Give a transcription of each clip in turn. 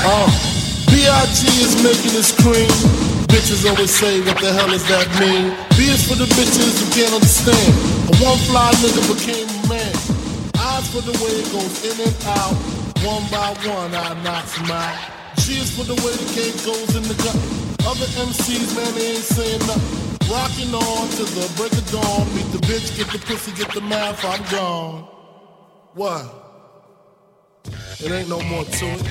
B.I.G. is making this cream. Bitches always say, what the hell does that mean? B is for the bitches who can't understand. A one fly nigga became a man. Eyes for the way it goes in and out. One by one, I knocks them out. G is for the way the cake goes in the gut. Other MCs, man, they ain't saying nothing. Rocking on to the break of dawn. Meet the bitch, get the pussy, get the math, I'm gone. What? It ain't no more to it.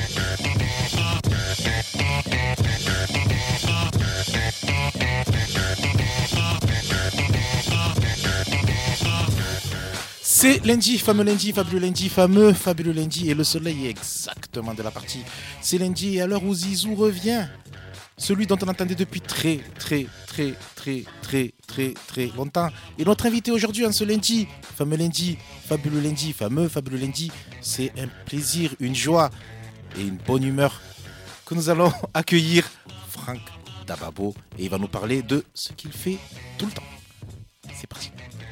C'est lundi, fameux lundi, fabuleux lundi, et le soleil est exactement de la partie. C'est lundi, et à l'heure où Zizou revient, celui dont on entendait depuis très longtemps. Et notre invité aujourd'hui en ce lundi, fabuleux lundi, c'est un plaisir, une joie et une bonne humeur que nous allons accueillir Franck Dababo, et il va nous parler de ce qu'il fait tout le temps. C'est parti.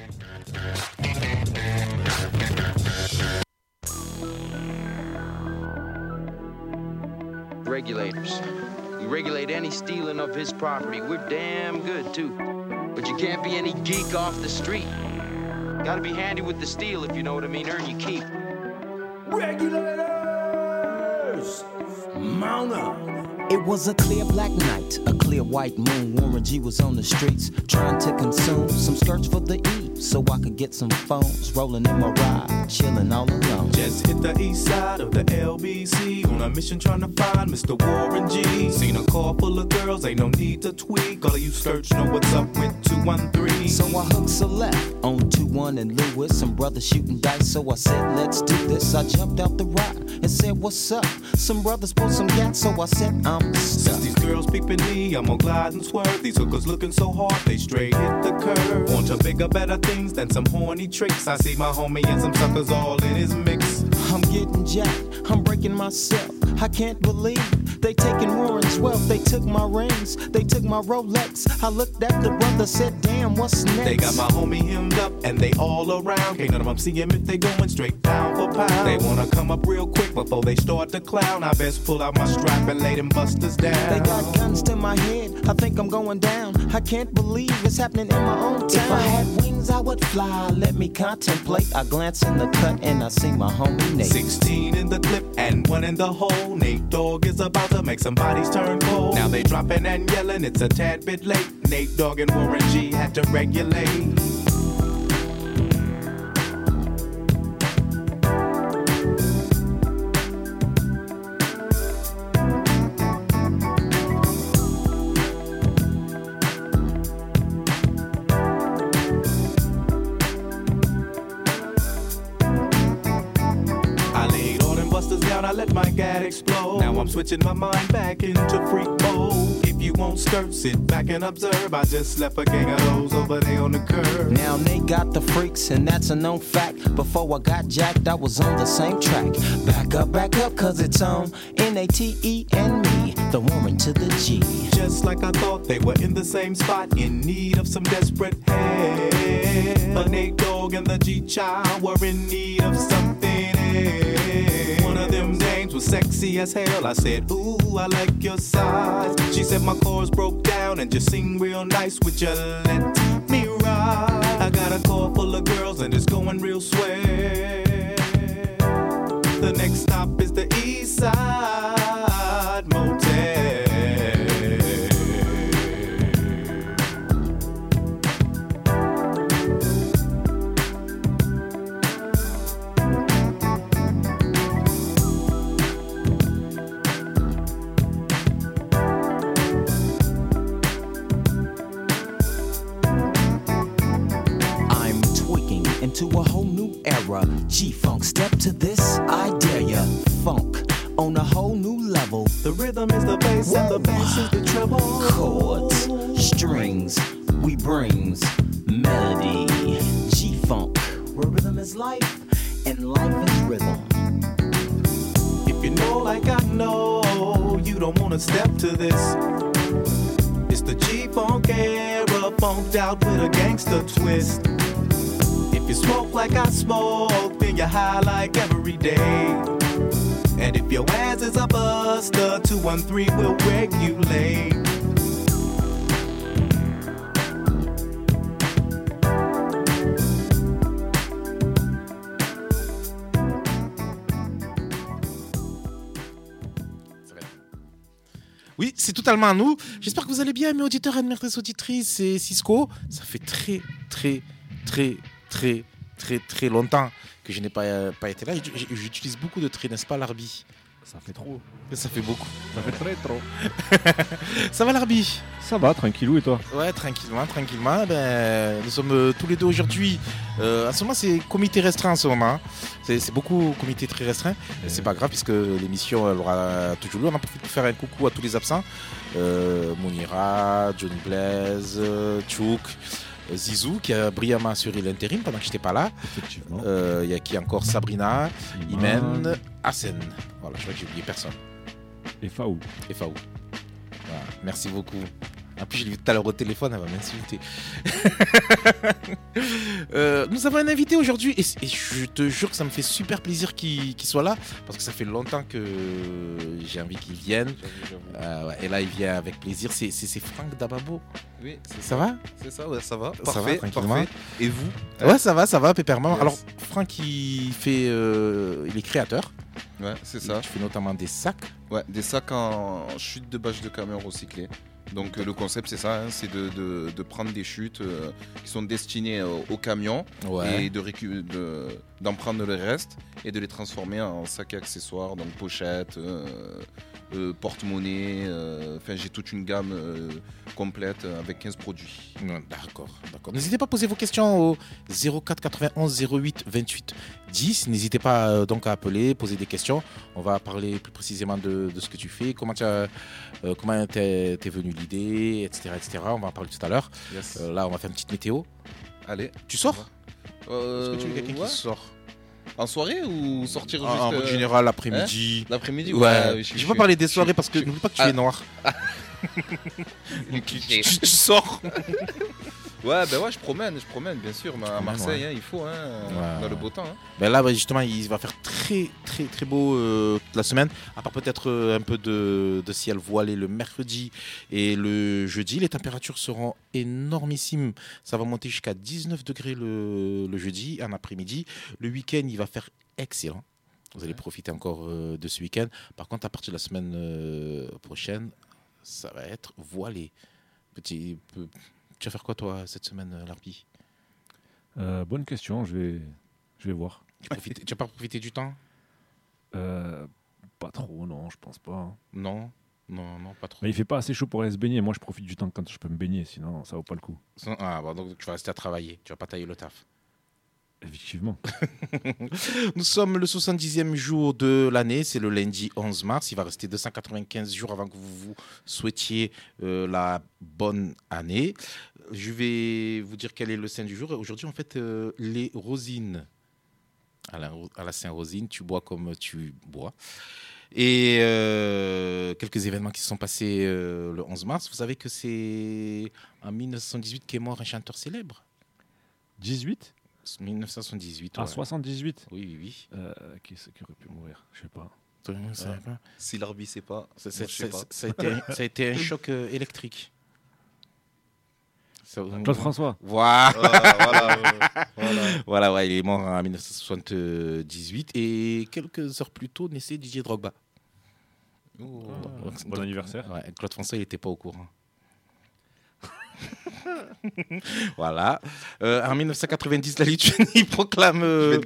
Regulators. We regulate any stealing of his property. We're damn good too. But you can't be any geek off the street. Gotta be handy with the steel, if you know what I mean. Earn your keep. Regulators! Mount up! It was a clear black night, a clear white moon. Warren G was on the streets trying to consume some skirts for the E, so I could get some phones. Rolling in my ride, chilling all alone. Just hit the east side of the LBC on a mission trying to find Mr. Warren G. Seen a car full of girls, ain't no need to tweak. All of you search know what's up with 213. So I hooked select on 21 and Lewis. Some brothers shooting dice, so I said, let's do this. I jumped out the ride and said, what's up? Some brothers pulled some gas, so I said, I'm stuck. Since these girls peeping me, I'm gonna glide and swerve. These hookers looking so hard, they straight hit the curve. Want to bigger, better things than some horny tricks. I see my homie and some suckers all in his mix. I'm getting jacked, I'm breaking myself. I can't believe they taking Warren's wealth. They took my rings, they took my Rolex. I looked at the brother, said, damn, what's next? They got my homie hemmed up and they all around. Can't none of them see him if they going straight down for pound. They wanna come up real quick before they start to clown. I best pull out my strap and lay them busters down. They got guns to my head, I think I'm going down. I can't believe it's happening in my own town. If I had wings, I would fly, let me contemplate. I glance in the cut and I see my homie Nate. 16 in the clip and 1 in the hole. Nate Dogg is about to make some bodies turn cold. Now they dropping and yelling, it's a tad bit late. Nate Dogg and Warren G had to regulate. I let my gad explode. Now I'm switching my mind back into freak mode. If you won't skirt, sit back and observe. I just left a gang of those over there on the curb. Now they got the freaks, and that's a known fact. Before I got jacked, I was on the same track. Back up, cause it's on N-A-T-E and me, the Warren to the G. Just like I thought, they were in the same spot, in need of some desperate help. But Nate Dogg and the G-Child were in need of something else. One of them dames was sexy as hell. I said, ooh, I like your size. She said my chords broke down and just sing real nice. Would you let me ride? I got a car full of girls and it's going real swell. The next stop is the East Side Motel. To a whole new era, G-Funk, step to this, I dare ya. Funk on a whole new level. The rhythm is the bass and the bass is the treble. Chords, strings, we brings melody. G-Funk, where rhythm is life and life is rhythm. If you know like I know, you don't wanna step to this. It's the G-Funk era, funked out with a gangster twist. If you smoke like I smoke, then you're high like every day. And if your ass is a buster, 213 will regulate. Oui, c'est totalement à nous. J'espère que vous allez bien, mes auditeurs et mes auditrices. C'est Cisco. Ça fait très longtemps que je n'ai pas été là. J'utilise beaucoup de traits, n'est-ce pas, Larbi? Ça fait trop. Ça fait beaucoup. Ça fait très trop. Ça va, Larbi? Ça va, tranquillou, et toi? Ouais, tranquillement. Ben, nous sommes tous les deux aujourd'hui. En ce moment, c'est comité restreint en ce moment. C'est beaucoup comité très restreint. Mais c'est pas grave puisque l'émission elle aura toujours lieu. On en profite pour faire un coucou à tous les absents. Mounira, Johnny Blaise, Chouk, Zizou qui a brillamment assuré l'intérim pendant que j'étais pas là. Effectivement. Il y a qui encore? Sabrina, Imen, Hassen. Voilà, je crois que j'ai oublié personne. Et Faou. Et Faou. Voilà, merci beaucoup. En plus, je l'ai vu tout à l'heure au téléphone, elle va m'insulter. Nous avons un invité aujourd'hui et je te jure que ça me fait super plaisir qu'il soit là parce que ça fait longtemps que j'ai envie qu'il vienne. Ouais, et là, il vient avec plaisir. C'est Franck Dababo. Oui, c'est Ça va? C'est ça, ouais, ça va. Ça Parfait, va, tranquillement. parfait. Et vous? Ouais, ça va, pépèrement. Yes. Alors, Franck, il est créateur. Ouais, c'est ça. Tu fais notamment des sacs. Ouais, des sacs en chute de bâche de camion recyclés. Donc le concept c'est ça, hein, c'est de prendre des chutes qui sont destinées aux camions Ouais. et d'en prendre le reste et de les transformer en sacs et accessoires, donc pochettes, porte-monnaie, enfin j'ai toute une gamme complète avec 15 produits. D'accord. N'hésitez pas à poser vos questions au 04 91 08 28 10. N'hésitez pas donc à appeler, poser des questions. On va parler plus précisément de ce que tu fais, comment t'es venu l'idée, etc. On va en parler tout à l'heure. Yes. Là, on va faire une petite météo. Allez. Tu sors? Est-ce que tu es quelqu'un ouais. qui sort? En soirée ou sortir juste En règle générale, l'après-midi. l'après-midi? Ouais. Je vais pas parler des soirées parce que n'oublie pas que tu es noir. Tu sors. Ouais, je promène, bien sûr. Mais à promènes, Marseille, ouais. hein, il faut, hein, Ouais. dans le beau temps. Hein. Ben là, justement, il va faire très beau toute la semaine. À part peut-être un peu de ciel voilé le mercredi et le jeudi. Les températures seront énormissimes. Ça va monter jusqu'à 19 degrés le jeudi, en après-midi. Le week-end, il va faire excellent. Vous allez profiter encore de ce week-end. Par contre, à partir de la semaine prochaine, ça va être voilé. Tu vas faire quoi, toi, cette semaine, Larbi? Bonne question, je vais voir. Tu n'as pas profité du temps? Pas trop, non, je pense pas. Hein. Non, pas trop. Mais il fait pas assez chaud pour aller se baigner. Moi, je profite du temps quand je peux me baigner, sinon ça vaut pas le coup. Ah, bon, donc tu vas rester à travailler. Tu vas pas tailler le taf. Effectivement. Nous sommes le 70e jour de l'année, c'est le lundi 11 mars. Il va rester 295 jours avant que vous vous souhaitiez la bonne année. Je vais vous dire quel est le saint du jour. Aujourd'hui, on fête les rosines. À la Saint-Rosine, tu bois comme tu bois. Et quelques événements qui se sont passés le 11 mars. Vous savez que c'est en 1978 qu'est mort un chanteur célèbre. 18 1978. Ah, ouais. 78 Oui. Qui c'est qui aurait pu mourir? Je sais pas. Toi, vous savez pas. Si l'arbitre sait pas, Ça moi, je sais pas. a été un choc électrique. Claude François. Voilà, ouais, il est mort en 1978 et quelques heures plus tôt naissait Didier Drogba. Bon anniversaire. Ouais, Claude François, il n'était pas au courant. Voilà. En 1990, la Lituanie proclame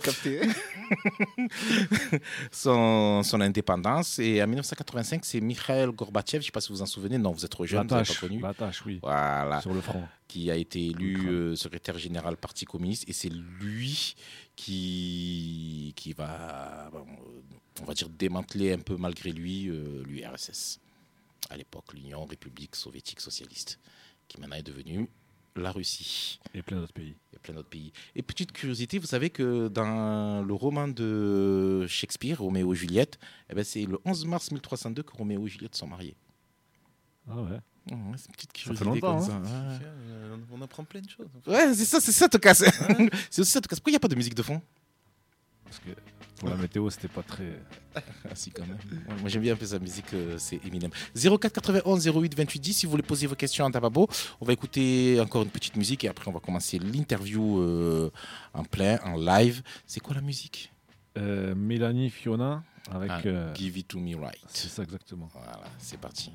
son indépendance. Et en 1985, c'est Mikhail Gorbatchev, je ne sais pas si vous vous en souvenez, non, vous êtes trop jeune, vous n'avez pas connu. L'attache, oui. Voilà. Sur le front. Qui a été élu secrétaire général Parti communiste. Et c'est lui qui va, on va dire, démanteler un peu malgré lui l'URSS. À l'époque, l'Union République Soviétique Socialiste, qui maintenant est devenue la Russie. Et plein d'autres pays. Et petite curiosité, vous savez que dans le roman de Shakespeare, Roméo et Juliette, c'est le 11 mars 1302 que Roméo et Juliette sont mariés. Ah ouais. C'est une petite Ça curiosité fait longtemps, comme hein. ça. On apprend plein de choses. Ouais, c'est ça, te casse. C'est aussi ça, te casse. Pourquoi il n'y a pas de musique de fond? Parce que Pour la météo, c'était pas très. Ah si, quand même. Ouais, moi j'aime bien un peu sa musique, c'est Eminem. 04 91 08 28 10, si vous voulez poser vos questions à Tababo, on va écouter encore une petite musique et après on va commencer l'interview en plein, en live. C'est quoi la musique? Mélanie Fiona avec. Give It To Me Right. C'est ça exactement. Voilà, c'est parti.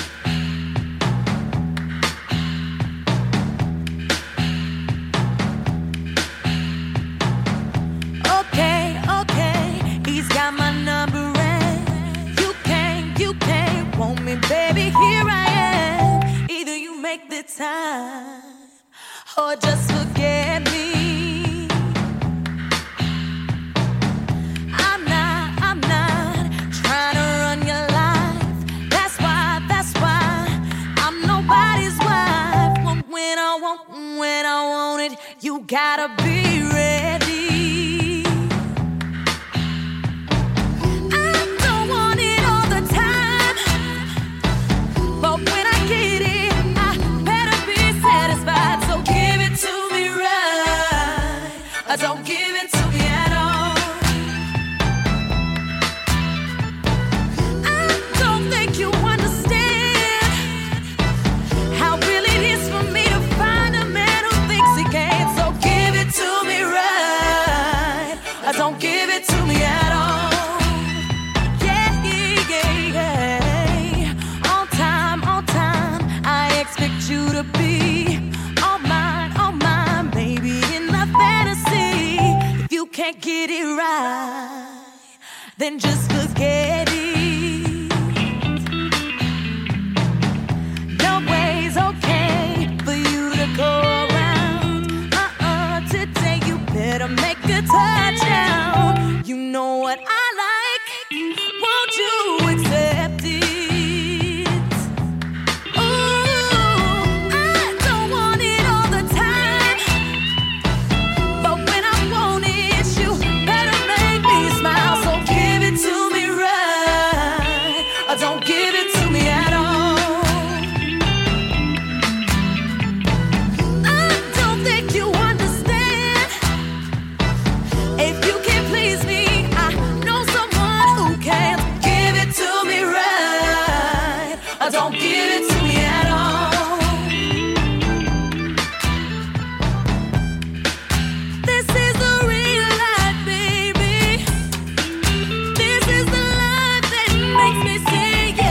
Okay, he's got my number and you can't want me, baby, here I am. Either you make the time or just forget me. I'm not trying to run your life. That's why I'm nobody's wife. When I want it, you gotta be ready. Don't give it to me at all. I don't think you understand how real it is for me to find a man who thinks he can. So give it to me right. Don't give it to me at all. Yeah. On time, I expect you to be all mine, baby, in my fantasy. Can't get it right, then just forget it. No way's okay for you to go around. Today you better make a touchdown. You know what I like, won't you accept it? Don't give it to me at all. I don't think you understand. If you can't please me, I know someone who can. Give it to me right. Don't give it to me at all. This is the real life, baby. This is the life that makes me say.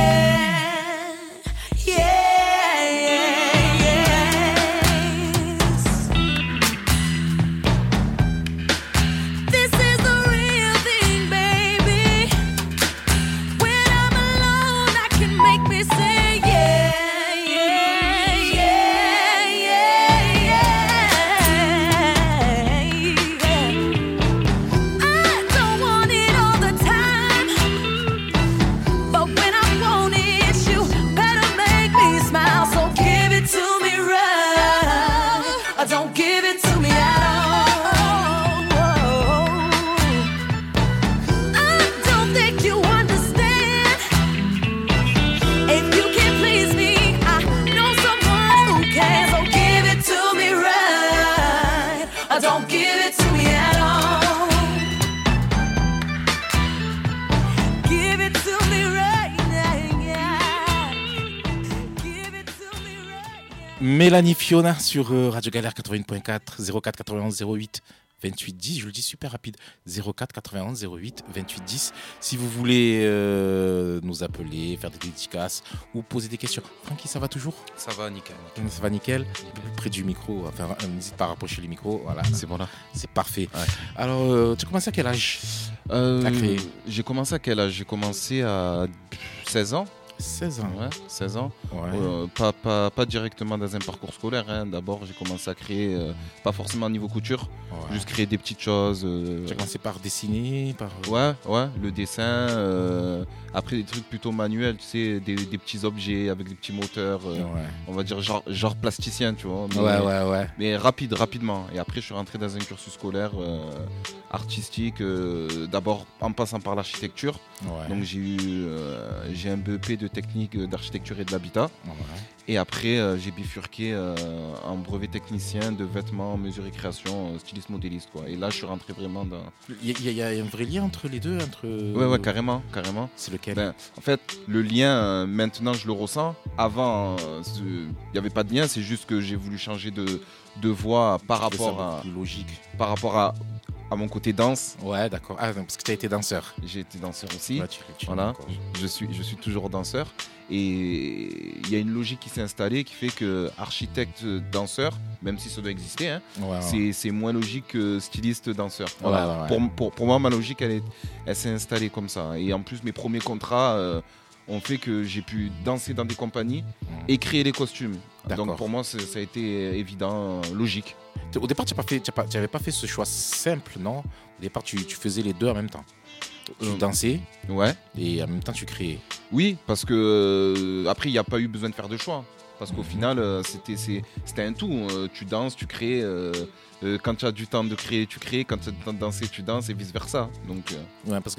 Don't give it to me at all. I don't think you understand. If you can't please me, I know someone who can. So give it to me right. Don't give it to me at all. Give it to me right. Give it to me right. Mélanie Fiona sur Radio Galère 81.4, 04 91 08 28 10. Je le dis super rapide. 04 91 08 28 10. Si vous voulez nous appeler, faire des dédicaces ou poser des questions. Francky, ça va toujours? Ça va, nickel. Ça va nickel. Près du micro. Enfin, n'hésite pas à rapprocher le micro. Voilà, c'est bon là. C'est parfait. Ouais. Alors, tu as commencé à quel âge à créer? J'ai commencé à quel âge? J'ai commencé à 16 ans. 16 ans. Ouais, 16 ans. Ouais. Pas directement dans un parcours scolaire. Hein. D'abord, j'ai commencé à créer, pas forcément au niveau couture, juste créer des petites choses. J'ai commencé par dessiner Ouais, le dessin. Après, des trucs plutôt manuels, tu sais, des petits objets avec des petits moteurs. On va dire genre plasticien, tu vois. Mais, mais rapidement. Et après, je suis rentré dans un cursus scolaire artistique, d'abord en passant par l'architecture. Donc, j'ai un BEP de technique d'architecture et de l'habitat. Et après, j'ai bifurqué en brevet technicien de vêtements, mesure et création, styliste modéliste, quoi. Et là, je suis rentré vraiment dans... Il y a un vrai lien entre les deux Ouais, carrément. C'est lequel? En fait, le lien, maintenant, je le ressens. Avant, il n'y avait pas de lien, c'est juste que j'ai voulu changer de voie par rapport à mon côté danse. Ouais, d'accord. Ah, parce que tu as été danseur. J'ai été danseur aussi. Ouais, voilà. Je suis toujours danseur. Et il y a une logique qui s'est installée qui fait que architecte danseur, même si ça doit exister, hein, c'est moins logique que styliste danseur. Voilà. Ouais. Pour moi, ma logique, elle s'est installée comme ça. Et en plus, mes premiers contrats ont fait que j'ai pu danser dans des compagnies et créer les costumes. Donc pour moi, ça a été évident, logique. Au départ, tu n'avais pas fait ce choix simple, non? Au départ, tu faisais les deux en même temps. Tu dansais, ouais, et en même temps tu créais. Oui, parce que après il n'y a pas eu besoin de faire de choix, parce qu'au final c'était un tout. Tu danses, tu crées. Quand tu as du temps de créer, tu crées. Quand tu as du temps de danser, tu danses et vice versa. Donc ouais, parce que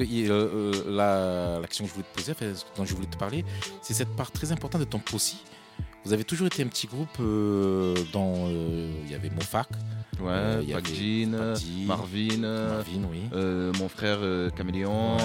la question que je voulais te poser, dont je voulais te parler, c'est cette part très importante de ton possi. Vous avez toujours été un petit groupe dont il y avait Mofac. Ouais, Pac Jean, Marvin, oui. Mon frère Caméléon,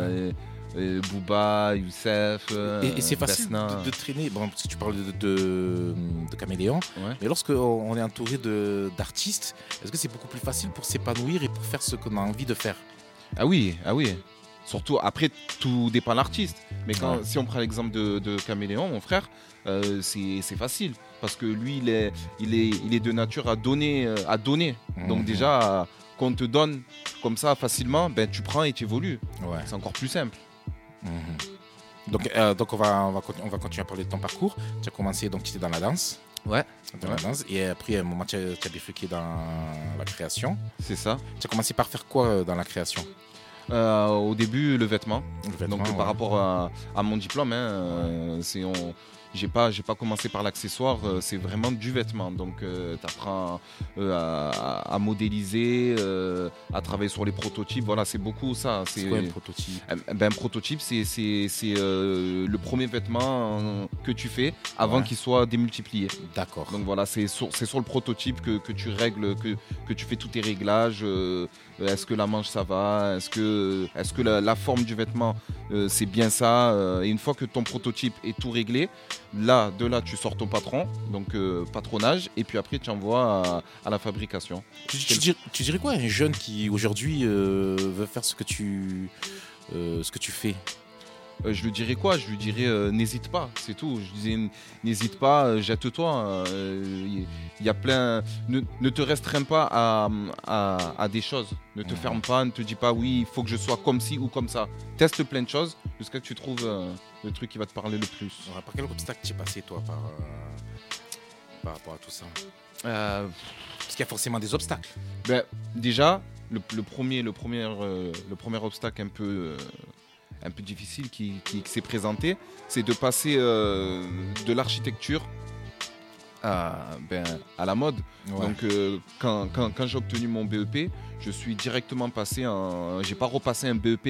Booba, Youssef. Et c'est facile de traîner, bon, parce que tu parles de Caméléon, mais lorsqu'on est entouré d'artistes, est-ce que c'est beaucoup plus facile pour s'épanouir et pour faire ce qu'on a envie de faire? Ah oui. Surtout, après, tout dépend de l'artiste. Mais si on prend l'exemple de Caméléon, mon frère, c'est facile. Parce que lui, il est de nature à donner. Donc déjà, qu'on te donne comme ça facilement, ben, tu prends et tu évolues. Ouais. C'est encore plus simple. Donc on va continuer à parler de ton parcours. Tu as commencé, donc tu étais dans la danse. Ouais. Dans la danse. Et après, à un moment, tu as bifurqué dans la création. C'est ça. Tu as commencé par faire quoi dans la création? Au début, le vêtement. Donc par rapport à mon diplôme, j'ai pas commencé par l'accessoire, c'est vraiment du vêtement. Donc tu apprends à modéliser, à travailler sur les prototypes. Voilà, c'est beaucoup ça. C'est quoi un prototype? Un prototype, c'est le premier vêtement que tu fais avant qu'il soit démultiplié. D'accord. Donc voilà, c'est sur le prototype que tu règles, que tu fais tous tes réglages. Est-ce que la manche ça va? Est-ce que la forme du vêtement c'est bien ça? Et une fois que ton prototype est tout réglé, de là tu sors ton patron, donc patronage, et puis après tu envoies à la fabrication. Tu dirais quoi à un jeune qui aujourd'hui veut faire ce que tu fais? Je lui dirais quoi? Je lui dirais n'hésite pas, c'est tout. Je disais n'hésite pas, jette-toi. Il y a plein. Ne te restreins pas à des choses. Ne te ferme pas, ne te dis pas oui, il faut que je sois comme ci ou comme ça. Teste plein de choses jusqu'à ce que tu trouves le truc qui va te parler le plus. Par quel obstacle tu es passé toi par rapport à tout ça? Parce qu'il y a forcément des obstacles. Ben, déjà, le premier obstacle un peu difficile qui s'est présenté, c'est de passer de l'architecture à la mode. Ouais. Donc quand j'ai obtenu mon BEP, je suis directement passé j'ai pas repassé un BEP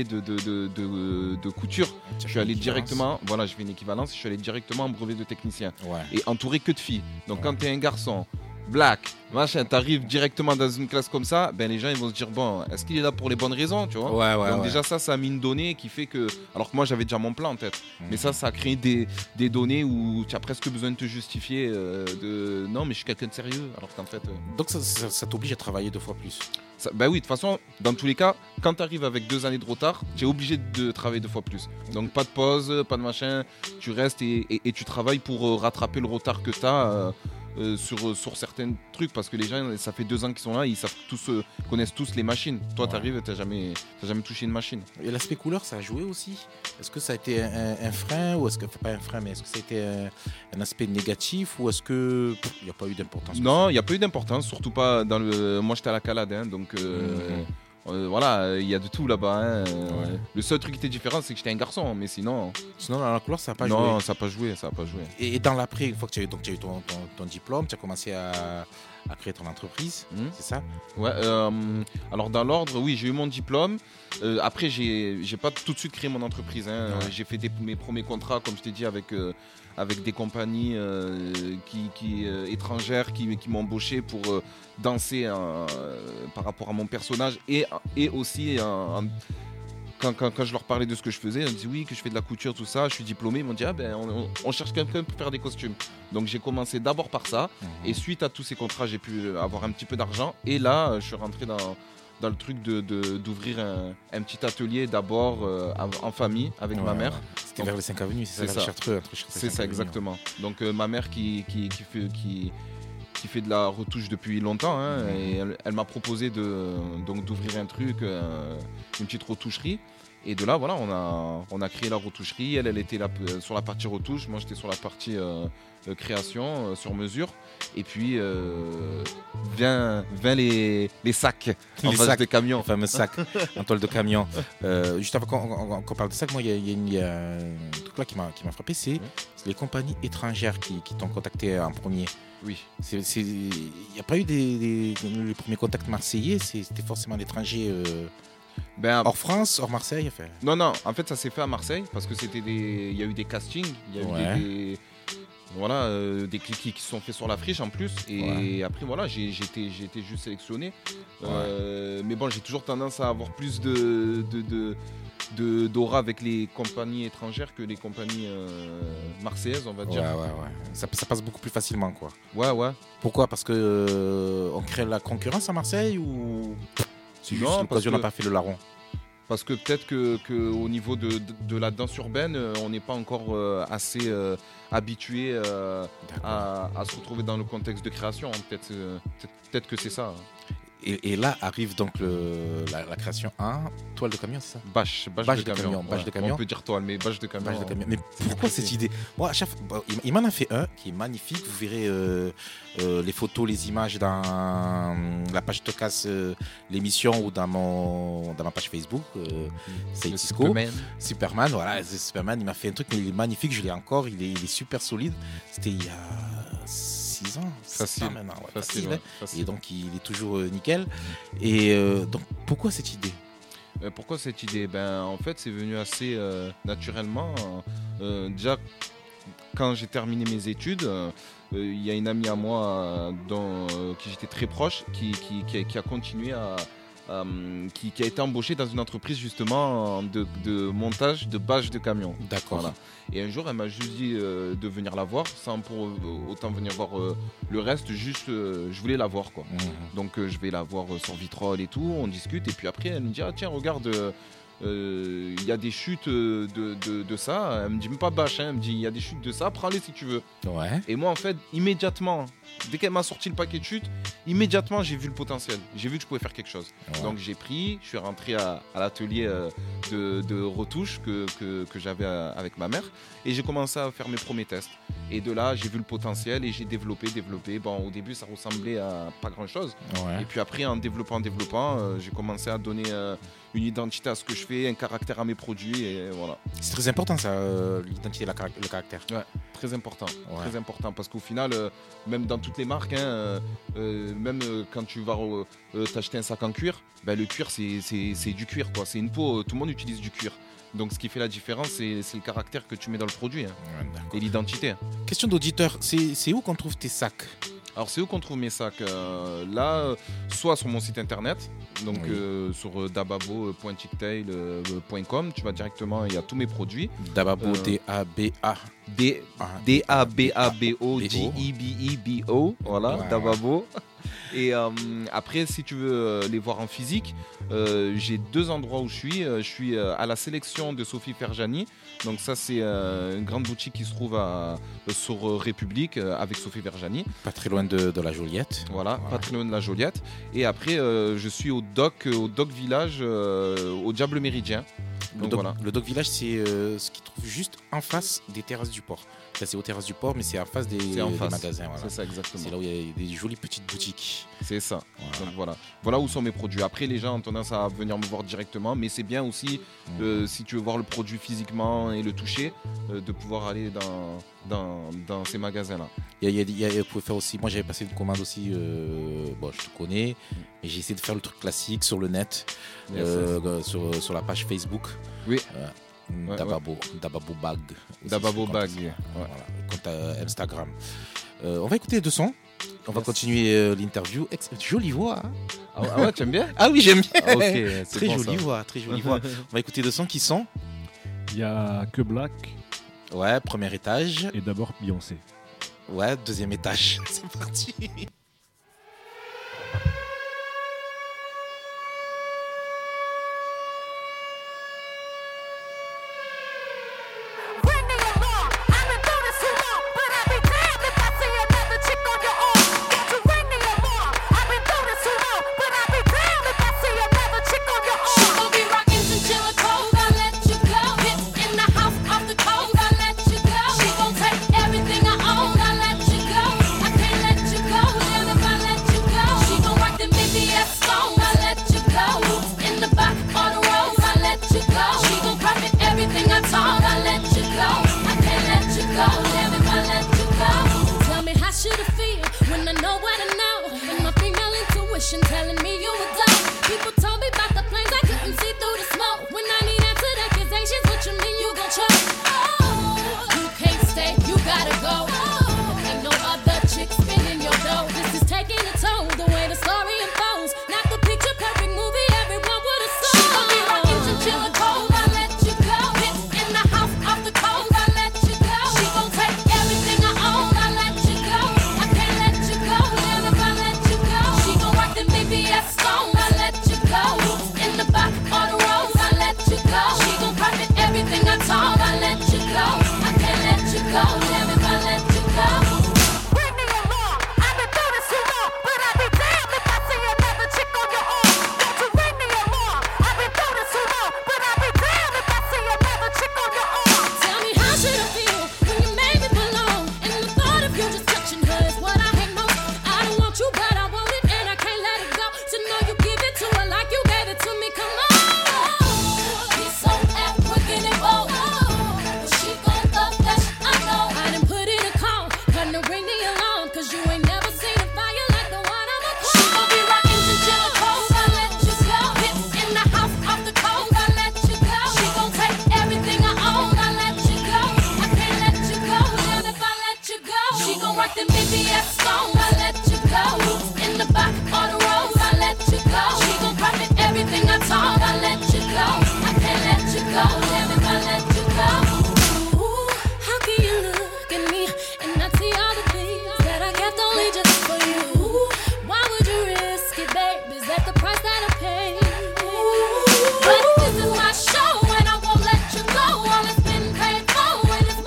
de couture. Je suis allé directement, voilà, je fais une équivalence, je suis allé directement en brevet de technicien. Ouais. Et entouré que de filles. Donc quand tu es un garçon black, machin, t'arrives directement dans une classe comme ça, ben les gens ils vont se dire bon, est-ce qu'il est là pour les bonnes raisons, tu vois? Donc déjà ça a mis une donnée qui fait que, alors que moi j'avais déjà mon plan en tête, mais ça a créé des données où tu as presque besoin de te justifier non mais je suis quelqu'un de sérieux, alors qu'en fait. Donc ça t'oblige à travailler 2 fois plus. Ben oui, de toute façon, dans tous les cas, quand tu arrives avec 2 années de retard, tu es obligé de travailler 2 fois plus. Donc pas de pause, pas de machin, tu restes et tu travailles pour rattraper le retard que tu as. Sur certains trucs, parce que les gens, ça fait 2 ans qu'ils sont là, ils connaissent tous les machines. Toi, t'arrives, t'as jamais touché une machine. Et l'aspect couleur, ça a joué aussi? Est-ce que ça a été un frein, ou est-ce que, pas un frein, mais est-ce que ça a été un aspect négatif, ou est-ce que il n'y a pas eu d'importance? Non, il n'y a pas eu d'importance, surtout pas dans le. Moi, j'étais à la Calade, hein, donc Voilà, il y a de tout là-bas. Hein. Le seul truc qui était différent, c'est que j'étais un garçon, mais sinon. Sinon, dans la couleur, ça n'a pas joué. Non, ça n'a pas joué, ça n'a pas joué. Et dans l'après, une fois que tu as eu ton diplôme, tu as commencé à créer ton entreprise, c'est ça? Ouais, alors dans l'ordre, oui, j'ai eu mon diplôme. Après, j'ai pas tout de suite créé mon entreprise. Hein. Ouais. J'ai fait mes premiers contrats, comme je t'ai dit, avec des compagnies étrangères qui m'ont embauché pour danser par rapport à mon personnage et aussi quand je leur parlais de ce que je faisais, ils me disaient oui, que je fais de la couture, tout ça, je suis diplômé, ils m'ont dit on cherche quelqu'un pour faire des costumes. Donc j'ai commencé d'abord par ça, et suite à tous ces contrats, j'ai pu avoir un petit peu d'argent, et là, je suis rentré dans le truc d'ouvrir un petit atelier d'abord en famille avec ma mère. C'était vers les 5 avenues, c'est ça, Chartreux, entre Chartreux et c'est 5 ça, avenues. exactement. Donc ma mère qui fait de la retouche depuis longtemps, hein, et elle m'a proposé d'ouvrir un truc, une petite retoucherie. Et de là, voilà, on a créé la retoucherie. Elle était là sur la partie retouche, moi j'étais sur la partie création, sur mesure. Et puis, vient les sacs en Les face sacs, des camions. les fameux sacs en toile de camion. Juste avant qu'on parle de ça, moi, il y a un truc là qui m'a frappé, c'est les compagnies étrangères qui t'ont contacté en premier. Oui. Il n'y a pas eu les premiers contacts marseillais, c'était forcément d'étrangers hors France, hors Marseille. Enfin. Non, en fait, ça s'est fait à Marseille parce que il y a eu des castings, il y a eu des cliquets qui se sont faits sur la friche en plus. Et après, voilà, j'ai été juste sélectionné. Mais bon, j'ai toujours tendance à avoir plus d'aura avec les compagnies étrangères que les compagnies marseillaises, on va dire. Ouais. Ça passe beaucoup plus facilement, quoi. Ouais. Pourquoi? Parce que on crée la concurrence à Marseille ou c'est juste l'occasion n'a pas fait le larron? Parce que peut-être qu'au niveau de la danse urbaine, on n'est pas encore assez habitué à se retrouver dans le contexte de création. Peut-être que c'est ça. Et là arrive donc la création toile de camion, c'est ça? Bâche de camion. Bâche de camion. On peut dire toile, mais bâche de camion. Mais pourquoi cette idée? Moi, il m'en a fait un qui est magnifique. Vous verrez les photos, les images dans la page Tocas, l'émission, ou dans ma page Facebook. C'est Cisco. Superman, voilà, c'est Superman. Il m'a fait un truc, mais il est magnifique. Je l'ai encore. Il est super solide. C'était il y a 6 ans. Facile. Maintenant, Facile. Et donc il est toujours nickel. Et donc pourquoi cette idée? Pourquoi cette idée? En fait, c'est venu assez naturellement. Déjà, quand j'ai terminé mes études, il y a une amie à moi qui j'étais très proche, qui a continué qui a été embauchée dans une entreprise justement de montage de bâches de camions. D'accord. Voilà. Et un jour, elle m'a juste dit de venir la voir, sans pour autant venir voir le reste, juste je voulais la voir, quoi. Donc je vais la voir sur Vitrolles et tout, on discute, et puis après elle me dit tiens, regarde, il y a des chutes de ça. Elle me dit même pas bâche, hein, elle me dit il y a des chutes de ça, prends-les si tu veux. Ouais. Et moi en fait, immédiatement, dès qu'elle m'a sorti le paquet de chutes, immédiatement j'ai vu le potentiel, j'ai vu que je pouvais faire quelque chose. Donc j'ai pris, je suis rentré à l'atelier de retouche que j'avais avec ma mère, et j'ai commencé à faire mes premiers tests. Et de là j'ai vu le potentiel et j'ai développé. Bon, au début ça ressemblait à pas grand chose, et puis après en développant, j'ai commencé à donner une identité à ce que je fais, un caractère à mes produits, et voilà. C'est très important ça, l'identité, le caractère. Ouais, très important, très important, parce qu'au final, même dans toutes les marques, même quand tu vas t'acheter un sac en cuir, le cuir c'est du cuir, quoi. C'est une peau, tout le monde utilise du cuir. Donc ce qui fait la différence, c'est le caractère que tu mets dans le produit, et l'identité. Question d'auditeur, c'est où qu'on trouve tes sacs? Alors c'est où qu'on trouve mes sacs? Là, soit sur mon site internet, donc sur dababo.chicktail.com, tu vas directement, il y a tous mes produits. Dababo, D-A-B-A. D-A-B-A-B-O, J-I-B-I-B-O, voilà, Dababo. Et après, si tu veux les voir en physique, j'ai 2 endroits où je suis. Je suis à la sélection de Sophie Ferjani. Donc ça, c'est une grande boutique qui se trouve sur République avec Sophie Ferjani. Pas très loin de la Joliette. Voilà, pas très loin de la Joliette. Et après, je suis au Doc Village, au Diable Méridien. Donc, Le Doc Village, c'est ce qui se trouve juste en face des terrasses du port. Ça, c'est aux terrasses du port, mais c'est en face des en face. magasins. Voilà. C'est ça, exactement. C'est là où il y a des jolies petites boutiques. C'est ça. Voilà. Donc voilà où sont mes produits. Après, les gens ont tendance à venir me voir directement, mais c'est bien aussi, si tu veux voir le produit physiquement et le toucher, de pouvoir aller dans ces magasins-là. Vous pouvez faire aussi. Moi, j'avais passé une commande aussi. Bon, je te connais, mais j'ai essayé de faire le truc classique sur le net, sur la page Facebook. Oui. Dababo Bag. Dababo Bag. Voilà, compte Instagram. On va écouter les deux sons. On va continuer l'interview. Jolie voix. Hein. Ah ouais, tu aimes bien? Ah oui, j'aime bien. Ah, okay, très bon, jolie voix, très jolie voix. On va écouter deux sons qui sont. Il y a Que Black. Ouais, premier étage. Et d'abord Beyoncé. Ouais, deuxième étage. C'est parti. Telling me you a dog. People told me about the planes, I couldn't see through the smoke. When I need answered accusations, what you mean you gon' choke? Oh, you can't stay, you gotta go. Ain't no other chick spinning your dough. This is taking a toll, the way the story unfolds. Not the picture perfect movie, everyone would have sold. She gon' be rockin' chinchilla cold, I let you go. Hit in the house off the cold, I let you go. She gon' take everything I own, I let you go. I can't let you go, damn if I let you go. She gon' rock the BBS song, I let you go. In the back on the road, I let you go. She gon' profit everything I told, I let you go. I can't let you go, damn if I let you go. Bring me along, I've been through this too long, but I'd be damned if I see another chick on your arm. Don't you bring me along, I've been through this too long, but I'd be damned if I see another chick on your arm. Tell me how should I feel when you made me belong, and the thought of you just touching her is what I hate most. I don't want you, but I want it, and I can't let it go. To know you give it to her like you gave it to me, come on. He's so African and bold, but she gon' love that I know. I done put in a call, couldn't ring the alarm, 'cause you ain't never seen a fire like the one I'm a call. She gon' be rockin' chinchilla cold, I let you go. Hit in the house off the cold, I let you go. She gon' take everything I own, I let you go. I can't let you go, damn if I let you go. She gon' rock the BBS song, I let you go. In the back on the road, I let you go. She gon' profit everything I told, I let you go. I can't let you go, damn if I let you go. Ooh, how can you look at me and not see all the things that I kept only just for you? Why would you risk it, babe? Is that the price that I pay? But this is my show and I won't let you go. All it's been paid for and it's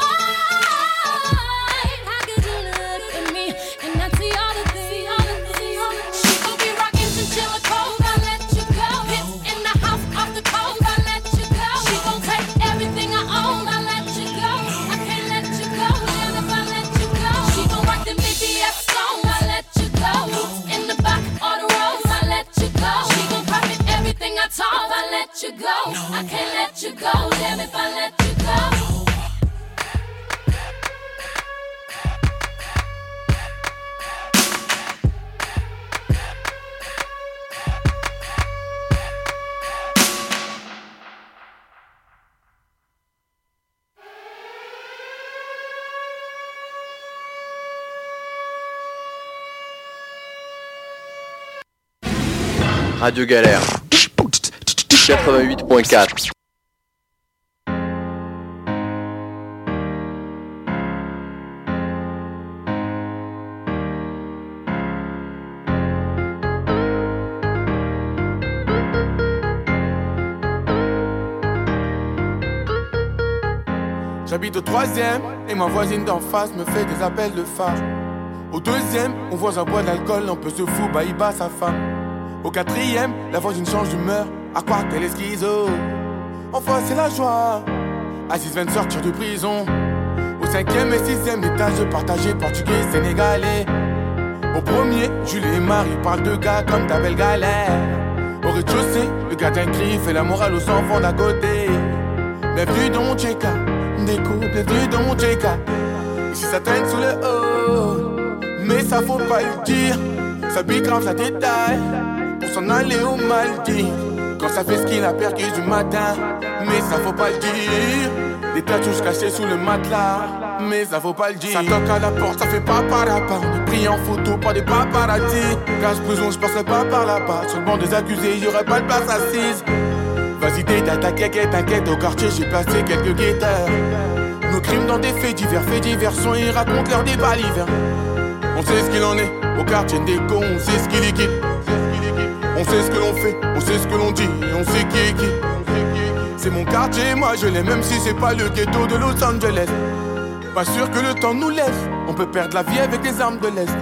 mine. How could you look at me and not see all the things? She gon' be rockin' chinchilla cold, I let you go. Hit in the house off the cold, I let you go. She gon' take everything I own, I let you go. I can't let you go, damn if I let you go. She gon' rock the BBS song, I let you go. In the back on the road, I let you go. She gon' profit everything I told, I let you go. I can't let you go, damn if I let you go. Radio Galère 88.4. J'habite au 3e et ma voisine d'en face me fait des appels de phare. Au 2e, on voit un boit de l'alcool, un peu se fout, bah il bat sa femme. Au 4e, la voisine change d'humeur, à croire qu'elle est schizo. Enfin c'est la joie, Aziz vient de sortir de prison. Au Au 5e et 6e étage, partagé portugais, sénégalais. Au premier, Julie et Marie parlent de gars comme ta belle galère. Au rez-de-chaussée, le gardien crie, fait la morale aux enfants d'à côté. Bienvenue dans mon JK, déco, bienvenue dans mon JK. Ici ça traîne sous le haut, mais ça faut pas le dire. Ça grave, ça détaille, pour s'en aller au Maldives. Quand ça fait ski la perquise du matin, mais ça faut pas le dire. Des tatouages cachés sous le matelas, mais ça faut pas le dire. Ça toque à la porte, ça fait pas par là-bas. On est pris en photo par des paparazzi. Cache prison, je passerai pas par là-bas. Sur le banc des accusés, y'aurait pas de place assise. Vas-y, détaille ta quéquette, t'inquiète. Au quartier, j'ai placé quelques guetteurs. Nos crimes dans des faits divers sont, ils racontent leur débat l'hiver. On sait ce qu'il en est, au quartier des cons, on sait ce qu'il liquide. On sait ce que l'on fait, on sait ce que l'on dit, et on sait qui est qui. C'est mon quartier, moi je l'ai, même si c'est pas le ghetto de Los Angeles. Pas sûr que le temps nous laisse, on peut perdre la vie avec les armes de l'Est.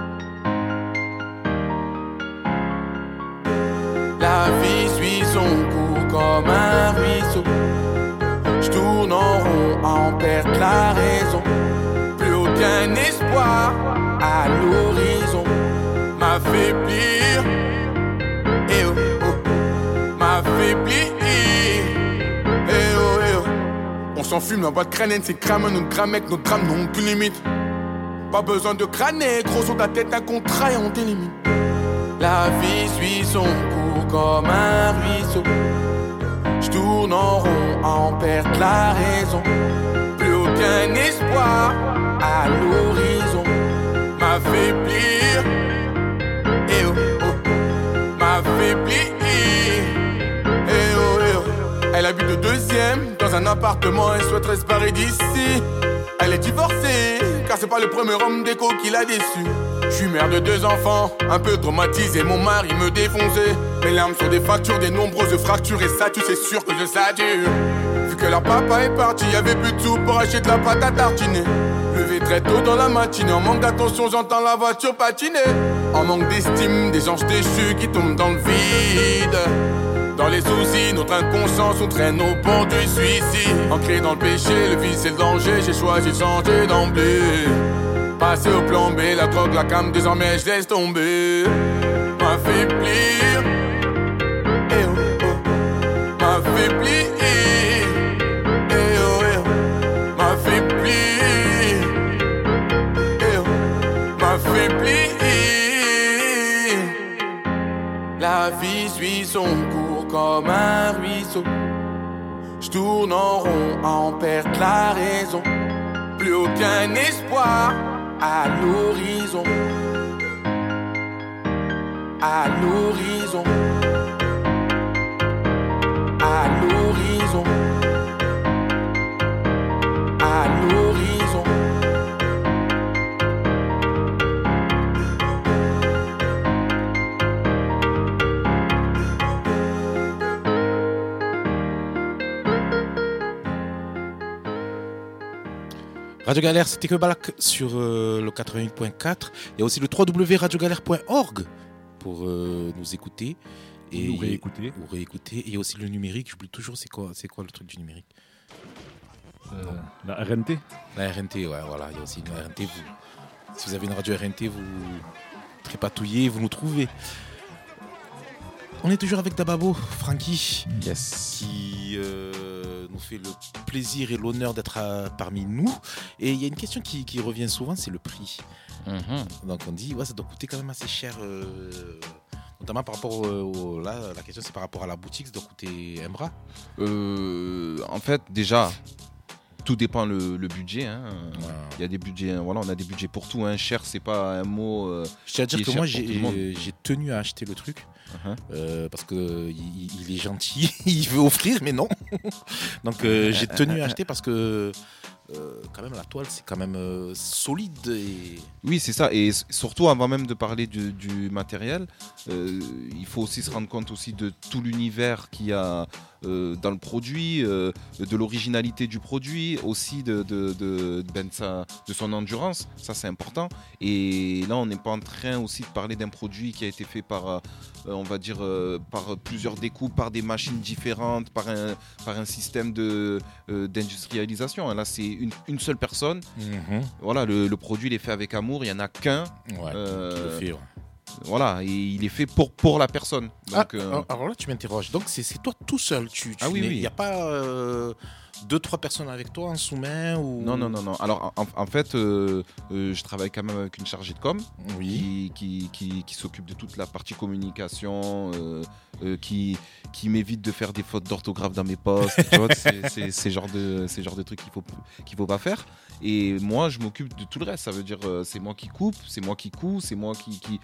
La vie suit son cours comme un ruisseau. J'tourne en rond à en perdre la raison. Plus aucun espoir à l'horizon. M'affaiblir, eh oh oh, m'affaiblir, eh oh eh oh. On s'enfume dans votre crâne, c'est crâne, notre drame avec notre drame n'ont aucune limite. Pas besoin de crâner, gros sur ta tête un contrat et on t'élimine. La vie suit son cours comme un ruisseau. J'tourne en rond à en perdre la raison. Plus aucun espoir à l'horizon. M'affaiblir, eh oh oh, m'affaiblir, eh oh eh oh. Elle habite au 2e dans un appartement, elle souhaiterait se barrer d'ici. Elle est divorcée, car c'est pas le premier homme déco qui l'a déçue. Je suis mère de 2 enfants, un peu traumatisé, mon mari me défonçait. Mes larmes sur des factures, des nombreuses fractures, et ça tu sais sûr que je sature. Vu que leur papa est parti, y'avait plus de sous pour acheter de la pâte à tartiner. Levé très tôt dans la matinée, en manque d'attention j'entends la voiture patiner. En manque d'estime, des anges déchus qui tombent dans le vide. Dans les soucis, notre inconscience, on traîne au bord du suicide. Ancré dans le péché, le vice et le danger, j'ai choisi de changer d'emblée. Passer au plan B, la drogue, la cam, désormais je laisse tomber. M'affaiblir, eh oh oh, m'affaiblir, eh oh oh, m'affaiblir, eh oh, m'affaiblir. La vie suit son cours comme un ruisseau. J'tourne en rond à en perdre la raison. Plus aucun espoir à l'horizon. À l'horizon. À l'horizon. À l'horizon. Radio Galère, c'était que Balak sur le 88.4. Il y a aussi le www.radiogalère.org pour nous écouter. Et nous réécouter. Ou réécouter. Et il y a aussi le numérique, j'oublie toujours c'est quoi le truc du numérique. La RNT. La RNT, ouais, voilà. Il y a aussi une RNT. Si vous avez une radio RNT, vous trépatouillez, vous nous trouvez. On est toujours avec Dababo, Frankie, Yes. qui nous fait le plaisir et l'honneur d'être parmi nous. Et il y a une question qui revient souvent, c'est le prix. Donc on dit, ouais, ça doit coûter quand même assez cher, notamment par rapport là, la question c'est par rapport à la boutique, ça doit coûter un bras. En fait, déjà, tout dépend le budget. Hein. Ouais. Il y a des budgets, voilà, on a des budgets pour tout. Hein. Cher, c'est pas un mot. Je tiens à dire qui est que cher moi pour tout le monde. j'ai tenu à acheter le truc. Parce que il est gentil, il veut offrir, mais non. Donc j'ai tenu à acheter parce que quand même la toile c'est quand même solide. Et... Oui, c'est ça. Et surtout, avant même de parler du matériel, il faut aussi se rendre compte aussi de tout l'univers qu'il y a dans le produit, de l'originalité du produit, aussi de son endurance. Ça, c'est important. Et là, on n'est pas en train aussi de parler d'un produit qui a été fait par, on va dire, par plusieurs découpes, par des machines différentes, par un système d'industrialisation. Là, c'est une seule personne. Voilà, le produit, il est fait avec amour. Il n'y en a qu'un. Ouais, qui le fait, ouais. Voilà, et il est fait pour la personne. Donc, alors là, tu m'interroges. Donc, c'est toi tout seul. Oui. Il n'y a pas 2-3 personnes avec toi en sous-main ou... Non. Alors, en fait, je travaille quand même avec une chargée de com qui s'occupe de toute la partie communication, qui m'évite de faire des fautes d'orthographe dans mes posts. Tu vois, c'est genre de trucs qu'il faut pas faire. Et moi, je m'occupe de tout le reste. Ça veut dire, c'est moi qui coupe, c'est moi qui couds, c'est moi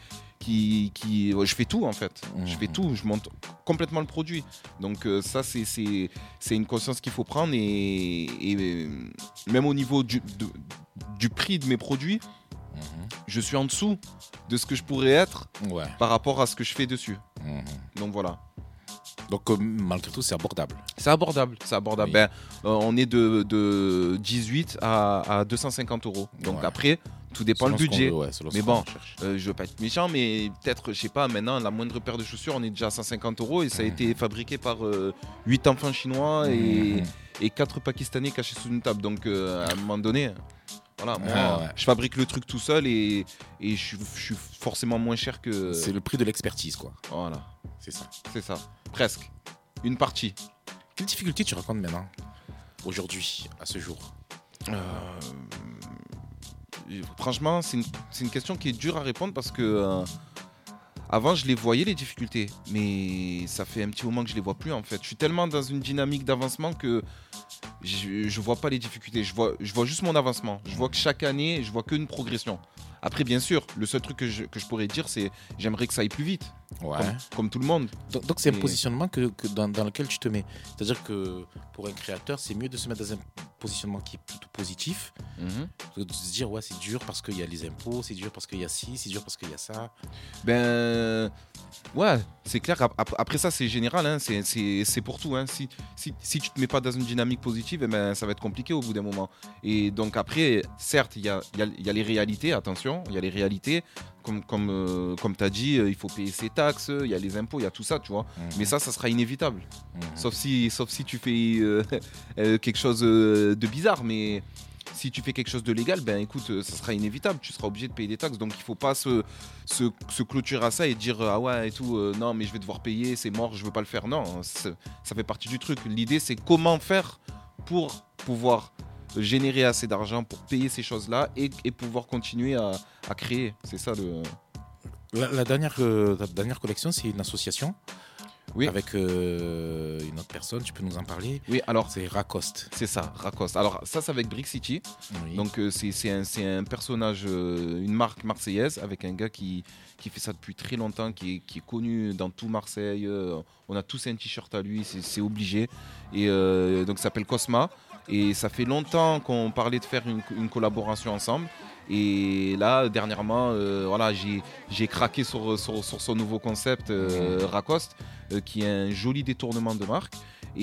je fais tout en fait. Je fais tout, je monte complètement le produit. Donc ça, c'est une conscience qu'il faut prendre et même au niveau du prix de mes produits, je suis en dessous de ce que je pourrais être par rapport à ce que je fais dessus. Donc voilà. Donc malgré tout, c'est abordable. C'est abordable. Oui. On est de 18 à 250 €. Donc après, tout dépend le budget. Mais bon, je veux pas être méchant, mais peut-être, je sais pas, maintenant, la moindre paire de chaussures, on est déjà à 150 € et ça a été fabriqué par 8 enfants chinois et 4 Pakistanais cachés sous une table. Donc à un moment donné... Voilà, moi, je fabrique le truc tout seul et je suis forcément moins cher que... C'est le prix de l'expertise, quoi. Voilà. C'est ça. Presque. Une partie. Quelles difficultés tu rencontres maintenant, aujourd'hui, à ce jour? Franchement, c'est une question qui est dure à répondre parce que... Avant, je les voyais, les difficultés, mais ça fait un petit moment que je les vois plus en fait. Je suis tellement dans une dynamique d'avancement que je vois pas les difficultés. Je vois juste mon avancement. Je vois que chaque année, je vois qu'une progression. Après, bien sûr, le seul truc que je pourrais dire, c'est j'aimerais que ça aille plus vite, comme tout le monde. Donc c'est un positionnement dans lequel tu te mets. C'est-à-dire que pour un créateur, c'est mieux de se mettre dans un positionnement qui est plutôt positif, que de se dire c'est dur parce qu'il y a les impôts, c'est dur parce qu'il y a ci, c'est dur parce qu'il y a ça. C'est clair. Après ça, c'est général, hein. C'est pour tout. Hein. Si tu te mets pas dans une dynamique positive, ça va être compliqué au bout d'un moment. Et donc après, certes, il y a les réalités, attention, il y a les réalités. Comme tu as dit, il faut payer ses taxes, il y a les impôts, il y a tout ça, tu vois. Mais ça sera inévitable. Sauf si tu fais quelque chose de bizarre, mais si tu fais quelque chose de légal, écoute, ça sera inévitable, tu seras obligé de payer des taxes. Donc il faut pas se clôturer à ça et dire non mais je vais devoir payer, c'est mort, je veux pas le faire. Non, ça fait partie du truc. L'idée, c'est comment faire pour pouvoir générer assez d'argent pour payer ces choses-là et pouvoir continuer à créer. C'est ça le... La dernière collection, c'est une association avec une autre personne, tu peux nous en parler? Oui, alors... C'est Racoste. C'est ça, Racoste. Alors ça, c'est avec Brick City. Donc c'est un personnage, une marque marseillaise avec un gars qui fait ça depuis très longtemps, qui est connu dans tout Marseille. On a tous un t-shirt à lui, c'est obligé. Et donc ça s'appelle Cosma. Et ça fait longtemps qu'on parlait de faire une collaboration ensemble. Et là, dernièrement, j'ai craqué sur son nouveau concept Racoste, qui est un joli détournement de marque.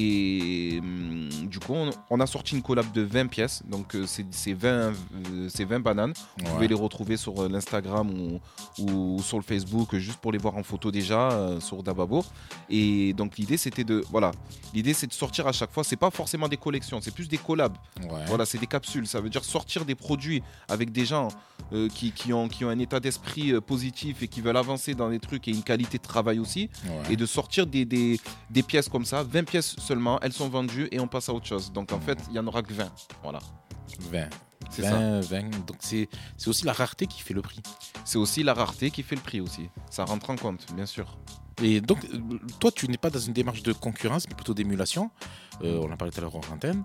Et du coup, on a sorti une collab de 20 pièces. Donc, c'est 20 bananes. Vous pouvez les retrouver sur l'Instagram ou sur le Facebook, juste pour les voir en photo déjà, sur Dababo. Et donc, l'idée, c'est de sortir à chaque fois. C'est pas forcément des collections, c'est plus des collabs. Voilà, c'est des capsules. Ça veut dire sortir des produits avec des gens qui ont un état d'esprit positif et qui veulent avancer dans des trucs et une qualité de travail aussi. Et de sortir des pièces comme ça, 20 pièces seulement, elles sont vendues et on passe à autre chose. Donc en fait, il n'y en aura que 20. Voilà. 20. C'est ça. 20. Donc c'est aussi la rareté qui fait le prix. C'est aussi la rareté qui fait le prix aussi. Ça rentre en compte, bien sûr. Et donc, toi, tu n'es pas dans une démarche de concurrence, mais plutôt d'émulation. On en parlait tout à l'heure en antenne.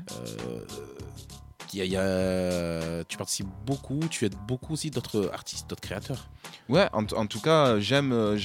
Tu participes beaucoup, tu aides beaucoup aussi d'autres artistes, d'autres créateurs. Ouais, en tout cas, j'aime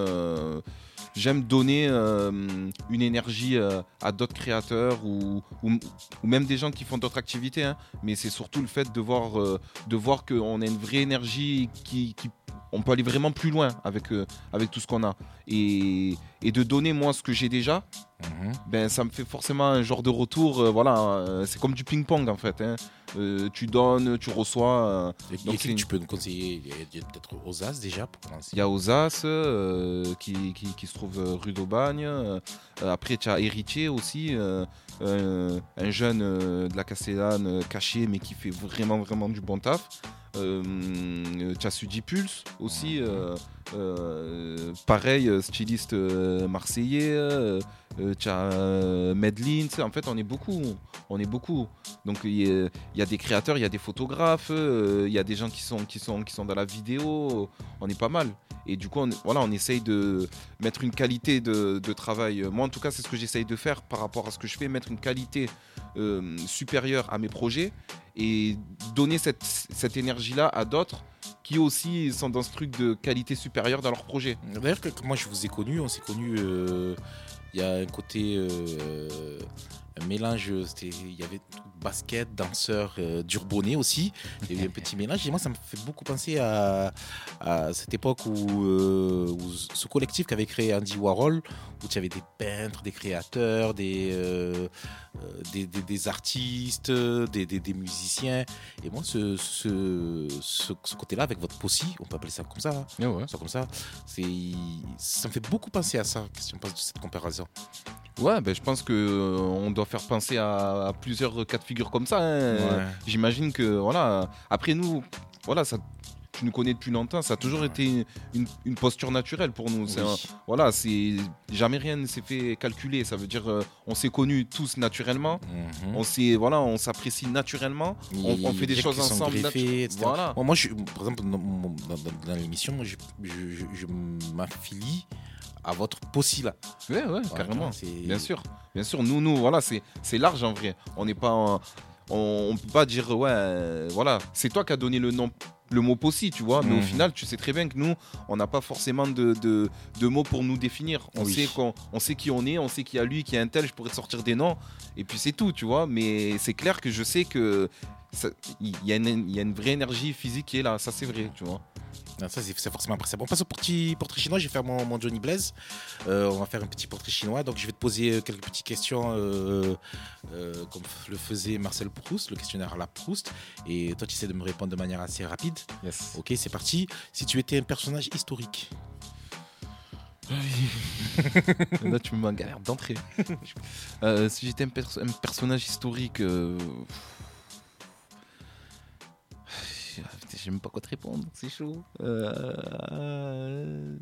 donner une énergie à d'autres créateurs ou même des gens qui font d'autres activités, hein. Mais c'est surtout le fait de voir qu'on a une vraie énergie on peut aller vraiment plus loin avec tout ce qu'on a. Et de donner moi ce que j'ai déjà, ben ça me fait forcément un genre de retour. C'est comme du ping-pong en fait. Hein. Tu donnes, tu reçois. Donc tu peux nous conseiller. Il y a peut-être Ozas déjà pour commencer. Il y a Ozas qui se trouve rue d'Aubagne. Après, tu as Héritier aussi, un jeune de la Castellane caché, mais qui fait vraiment, vraiment du bon taf. Tu as Sudipulse aussi, pareil, styliste marseillais. Tu as Medlin. En fait, on est beaucoup. Donc, il y a des créateurs, il y a des photographes, il y a des gens qui sont dans la vidéo. On est pas mal. Et du coup, on essaye de mettre une qualité de travail. Moi, en tout cas, c'est ce que j'essaye de faire par rapport à ce que je fais, mettre une qualité supérieure à mes projets et donner cette énergie-là à d'autres qui aussi sont dans ce truc de qualité supérieure dans leurs projets. D'ailleurs, moi, je vous ai connus, on s'est connus. Il y a un côté, un mélange, il y avait basket, danseur, d'urbonais aussi. Il y avait un petit mélange. Et moi, ça me fait beaucoup penser à cette époque où ce collectif qu'avait créé Andy Warhol, où tu avais des peintres, des créateurs, des artistes, des musiciens. Et moi, ce côté-là, avec votre possi, on peut appeler ça comme ça, hein, ça comme ça, ça me fait beaucoup penser à ça. Qu'est-ce que tu penses de cette comparaison? Ouais, je pense qu'on doit faire penser à plusieurs cas de figure comme ça. Hein. Ouais. J'imagine que, après nous, ça, tu nous connais depuis longtemps, ça a toujours été une posture naturelle pour nous. C'est jamais rien ne s'est fait calculer. Ça veut dire on s'est connus tous naturellement, on s'apprécie naturellement, on fait des choses ensemble. Voilà. Moi, par exemple, dans l'émission, je m'affilie à votre possi là. Ouais, carrément. Bien sûr. Nous, c'est large en vrai. On n'est pas, on peut pas dire c'est toi qui as donné le mot possi, tu vois. Mais au final, tu sais très bien que nous, on n'a pas forcément de mots pour nous définir. On sait qui on est, on sait qu'il y a lui, qu'il y a un tel. Je pourrais te sortir des noms et puis c'est tout, tu vois. Mais c'est clair que je sais que il y a une vraie énergie physique qui est là. Ça, c'est vrai, tu vois. Non, ça c'est forcément appréciable. On passe au petit portrait chinois. Je vais faire mon Johnny Blaze. On va faire un petit portrait chinois. Donc je vais te poser quelques petites questions comme le faisait Marcel Proust, le questionnaire à la Proust. Et toi tu essaies de me répondre de manière assez rapide. Yes. Ok, c'est parti. Si tu étais un personnage historique. Là tu me mets en galère d'entrée. Si j'étais un personnage historique... Je sais même pas quoi te répondre, c'est chaud. Je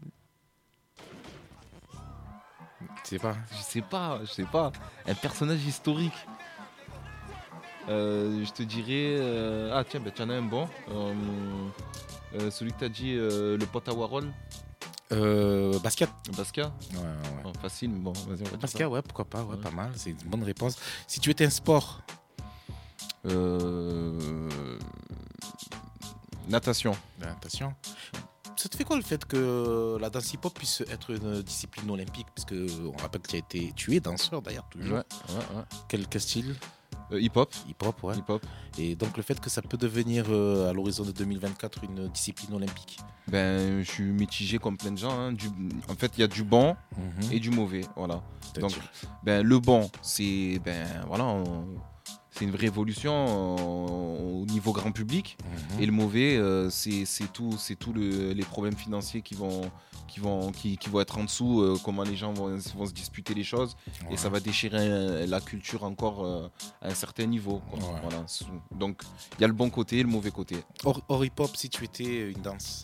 sais pas. Un personnage historique. Je te dirais. Tiens, tu en as un bon. Celui que t'as dit, le pote à Warhol. Basquiat. Ouais. Oh, facile, mais bon, vas-y, on va dire Basquiat, ouais, pourquoi pas, pas mal, c'est une bonne réponse. Si tu étais un sport. Natation. Ça te fait quoi le fait que la danse hip-hop puisse être une discipline olympique? Parce qu'on rappelle que tu es danseur d'ailleurs toujours. Ouais. Quel style? Hip-hop. Ouais. Hip-hop. Et donc le fait que ça peut devenir à l'horizon de 2024 une discipline olympique? Je suis mitigé comme plein de gens. Hein. En fait, il y a du bon et du mauvais. Voilà. Donc, le bon, c'est c'est une vraie évolution au niveau grand public. Et le mauvais, c'est tous les problèmes financiers qui vont être en dessous, comment les gens vont se disputer les choses. Et ça va déchirer la culture encore à un certain niveau. Quoi. Voilà. Donc, il y a le bon côté et le mauvais côté. Hors hip-hop, si tu étais une danse?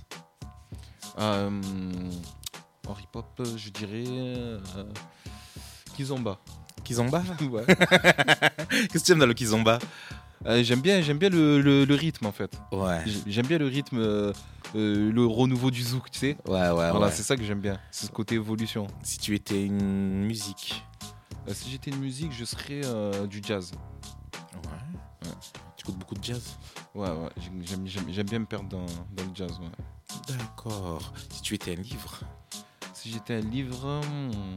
Hors hip-hop, je dirais Kizomba. Kizomba? Ouais. Qu'est-ce que tu aimes dans le Kizomba? J'aime bien le rythme en fait. Ouais. J'aime bien le rythme, le renouveau du zouk, tu sais. Ouais. C'est ça que j'aime bien, c'est ce côté évolution. Si tu étais une musique? Si j'étais une musique, je serais du jazz. Ouais. Tu écoutes beaucoup de jazz? Ouais. J'aime bien me perdre dans le jazz. Ouais. D'accord. Si tu étais un livre? Si j'étais un livre,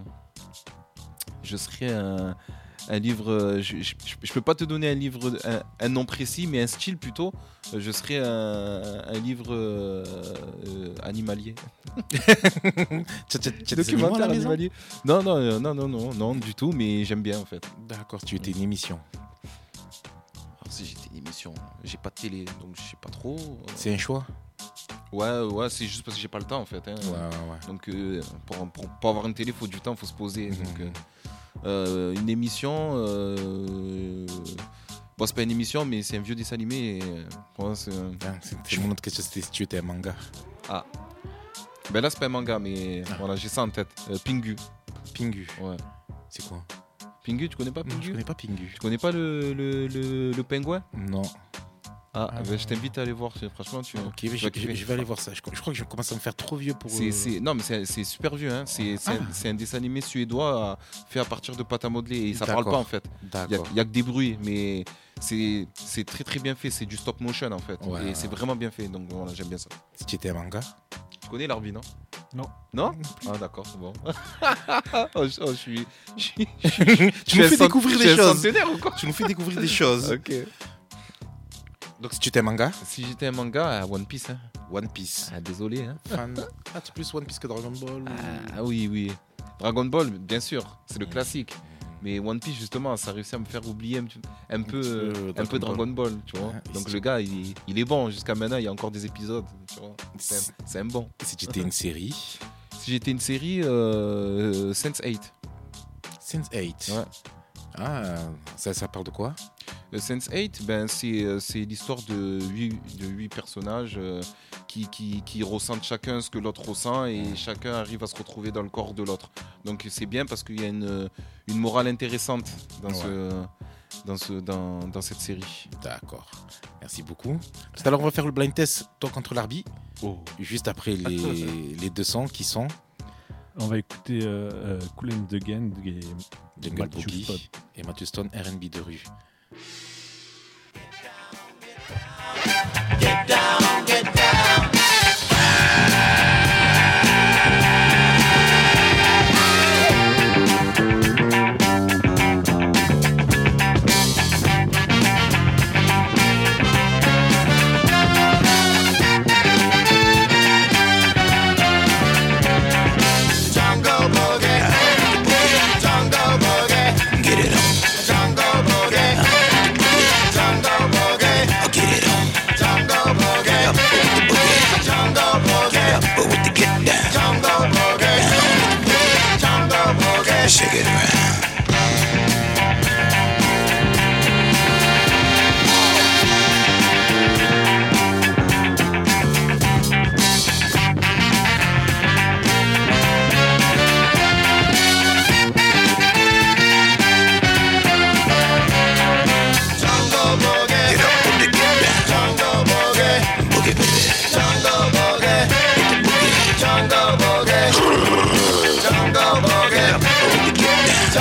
je serais un livre. Je peux pas te donner un livre un nom précis, mais un style plutôt, je serais un livre animalier. Tu as des animaux à la maison ? animalier. Non, du tout, mais j'aime bien en fait. D'accord, tu étais une émission. Alors si j'étais une émission, j'ai pas de télé, donc je sais pas trop. C'est un choix ? Ouais, c'est juste parce que j'ai pas le temps en fait. Hein. Ouais. Donc pour avoir une télé, faut du temps, faut se poser. Donc une émission, bon c'est pas une émission, mais c'est un vieux dessin animé. Et, pour moi, c'est mon autre question, c'était si tu étais un manga. Ah. Ben là c'est pas un manga, mais voilà, j'ai ça en tête. Pingu. Pingu. Ouais. C'est quoi ? Pingu, tu connais pas Pingu ? Je connais pas Pingu. Tu connais pas le pingouin ? Non. Ben, je t'invite à aller voir, franchement tu. Ok, je vais aller voir ça. Je crois que je commence à me faire trop vieux pour. Non, mais c'est super vieux. Hein. C'est un dessin animé suédois fait à partir de pâte à modeler et ça parle pas en fait. Il y a que des bruits, mais c'est très très bien fait. C'est du stop motion en fait. Et c'est vraiment bien fait. Donc voilà, j'aime bien ça. Si tu étais un manga. Tu connais Larbi, non ? Non. Ah d'accord, bon. je suis. Tu nous fais découvrir des choses. Ou quoi ? Tu nous fais découvrir des choses. Ok. Donc si tu étais un manga ? Si j'étais un manga, One Piece. Hein. One Piece. Ah désolé. Hein. Fan. Ah, tu es plus One Piece que Dragon Ball Ah oui. Dragon Ball, bien sûr, c'est le classique. Mais One Piece, justement, ça a réussi à me faire oublier un peu Dragon Ball, tu vois. Donc le gars, il est bon. Jusqu'à maintenant, il y a encore des épisodes, tu vois. C'est un bon. Si tu étais une série ? Si j'étais une série, Sense8. Sense8. Ouais. Ah, ça parle de quoi ? Sense8, ben, c'est l'histoire de 8 personnages qui ressentent chacun ce que l'autre ressent et chacun arrive à se retrouver dans le corps de l'autre. Donc c'est bien parce qu'il y a une morale intéressante dans cette série. D'accord. Merci beaucoup. Tout à l'heure, on va faire le blind test, toi contre Larbi. Juste après les deux sons qui sont... On va écouter Kool and the Gang et Jungle Boogie et Matthew Stone, R&B de rue. Get down, get down. Jungle boogie, jungle boogie, get it on. Jungle boogie, jungle boogie, get it on. Jungle boogie, jungle boogie, but with the get down. Jungle boogie, jungle boogie, shake it around. Jungle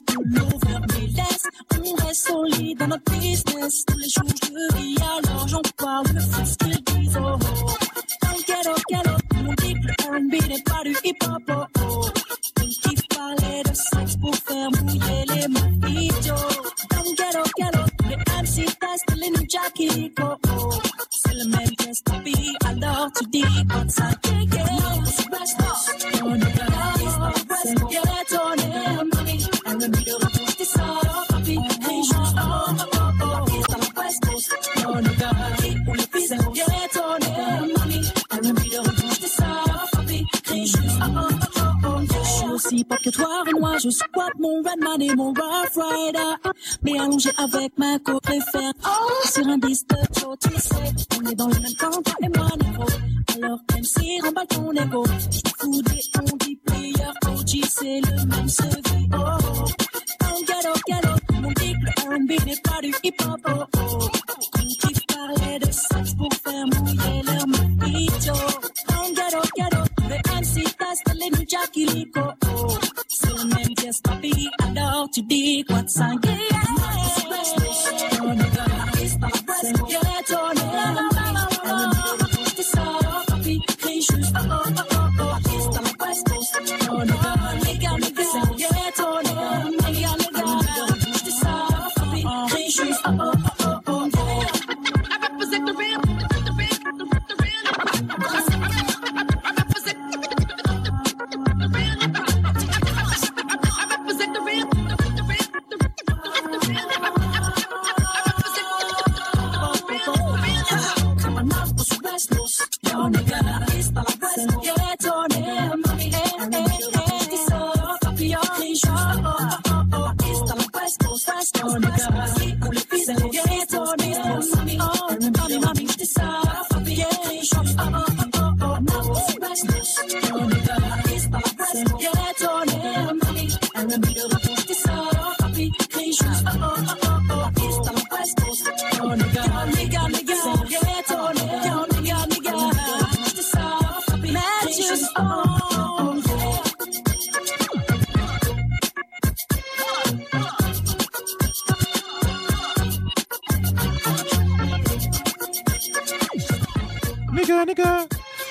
tout l'over. Mais laisse, on reste solide dans notre business. Tous les jours je vis, alors j'en parle, me fous ce qu'ils disent. Oh oh, dans le ghetto, mon dit que le R&B n'est pas du hip-hop. Oh oh, qui parlait de sexe pour faire mouiller les mojitos. Dans le ghetto, les MC testent les new Jackie. Oh oh, c'est le même geste copie, alors tu dis pas de ça. C'est restless, on est là, c'est le ghetto, on est money. R&B de retour, c'est ça, papi, hey, juste oh oh oh, c'est dans la West Coast, on est là, pour le fils, c'est le ghetto, on est money. R&B de retour, c'est ça, papi, hey, juste oh oh oh oh. Je suis aussi pop que toi et moi, je squatte mon Redman et mon Rough Rider. Mais allongé avec ma co-préfère, sur un disque de Joe, tu sais, on est dans le même camp, toi et moi, niveau. Alors MC, remballe ton ego. Je te fous des on dit player, OG, c'est le même sevi. Oh oh, oh, ghetto, mon dit que le R&B n'est pas du hip-hop. Oh oh, qui parlait de sexe pour faire mouiller leur mojito. Oh ghetto, le MC teste les new Jackie Lico. Oh, c'est le même geste, papi, alors tu dis quoi de ça? On est dans la piste, c'est le ghetto, on est là. Juste oh oh oh oh, it's the West Coast. Oh no, nigga, c'est le ghetto, nigga, je dis ça, papi, crie juste oh oh oh oh, I represent the real, the real. I represent the real, come on now, what's restless? Yo, nigga. Nigga.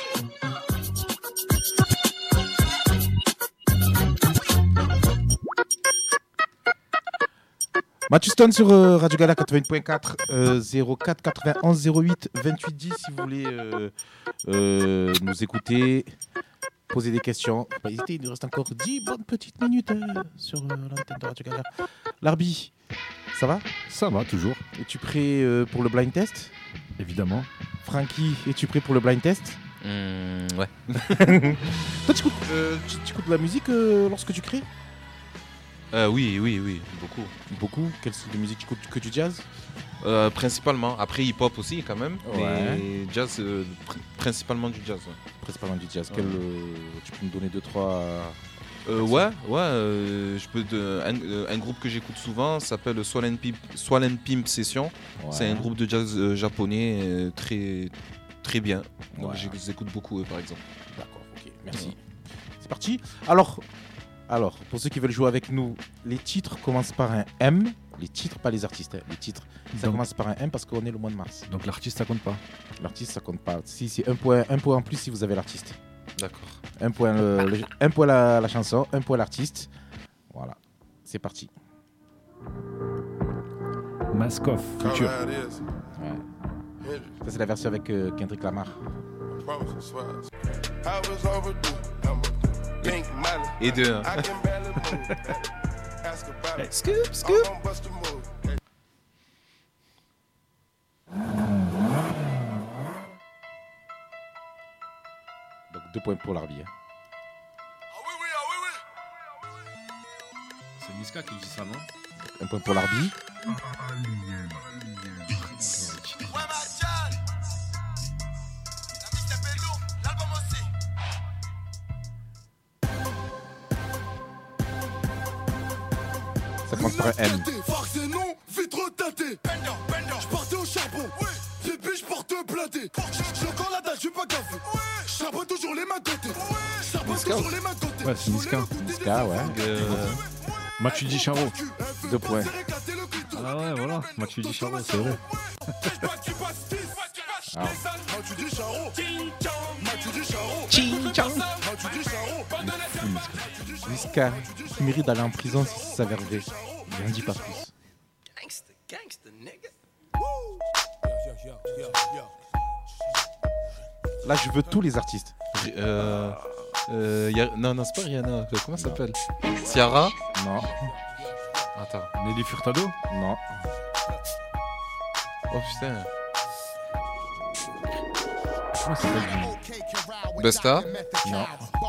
Mathieu Stone sur Radio Gala 80.4 04 91 08 28 10 si vous voulez nous écouter, poser des questions. Faut pas hésiter, il nous reste encore 10 bonnes petites minutes sur l'antenne de Radio Gala. Larbi, ça va? Ça va, toujours. Es-tu prêt pour le blind test? Évidemment. Francky, es-tu prêt pour le blind test? Ouais. Toi, tu écoutes de la musique lorsque tu crées? Oui, beaucoup. Beaucoup? Quel style de musique tu écoutes? Que du jazz? Principalement. Après hip-hop aussi quand même. Ouais. Mais jazz, principalement du jazz. Ouais. Principalement du jazz. Quel, tu peux me donner 2-3... je peux un groupe que j'écoute souvent s'appelle Swollen Pimp Session. Ouais. C'est un groupe de jazz japonais très bien. Donc je les écoute beaucoup par exemple. D'accord, ok, merci. Ouais. C'est parti. Alors, pour ceux qui veulent jouer avec nous, les titres commencent par un M. Les titres, pas les artistes. Les titres, ça commence par un M parce qu'on est le mois de mars. Donc l'artiste, ça compte pas? L'artiste, ça compte pas. Si, c'est un point en plus si vous avez l'artiste. D'accord. Un point la chanson, un point l'artiste. Voilà, c'est parti. Mask Off, Future. Ouais. Ça, c'est la version avec Kendrick Lamar. Et deux. Scoop. Donc 2 points pour l'Arbi. C'est Niska qui dit ça, non? 1 point pour l'Arbi. Ça commence par un M. Farcé non, vite retâté. Je partais au charbon. Et puis je porte blindé. J'ai encore la dalle, je suis pas gaffé. Je charbonne toujours les mains côté. Ouais, c'est Niska. Niska, ouais. Matuidi Charo. 2 points. Ah ouais, voilà. Matuidi Charo, c'est vrai. Niska, qui mérite d'aller en prison si ça s'avère vrai. Je n'en dis pas plus. Là, je veux tous les artistes. Non, c'est pas Rihanna. Comment ça s'appelle? Ciara? Non. Attends. Nelly Furtado? Non. Oh putain. Comment ça s'appelle? Busta? Non.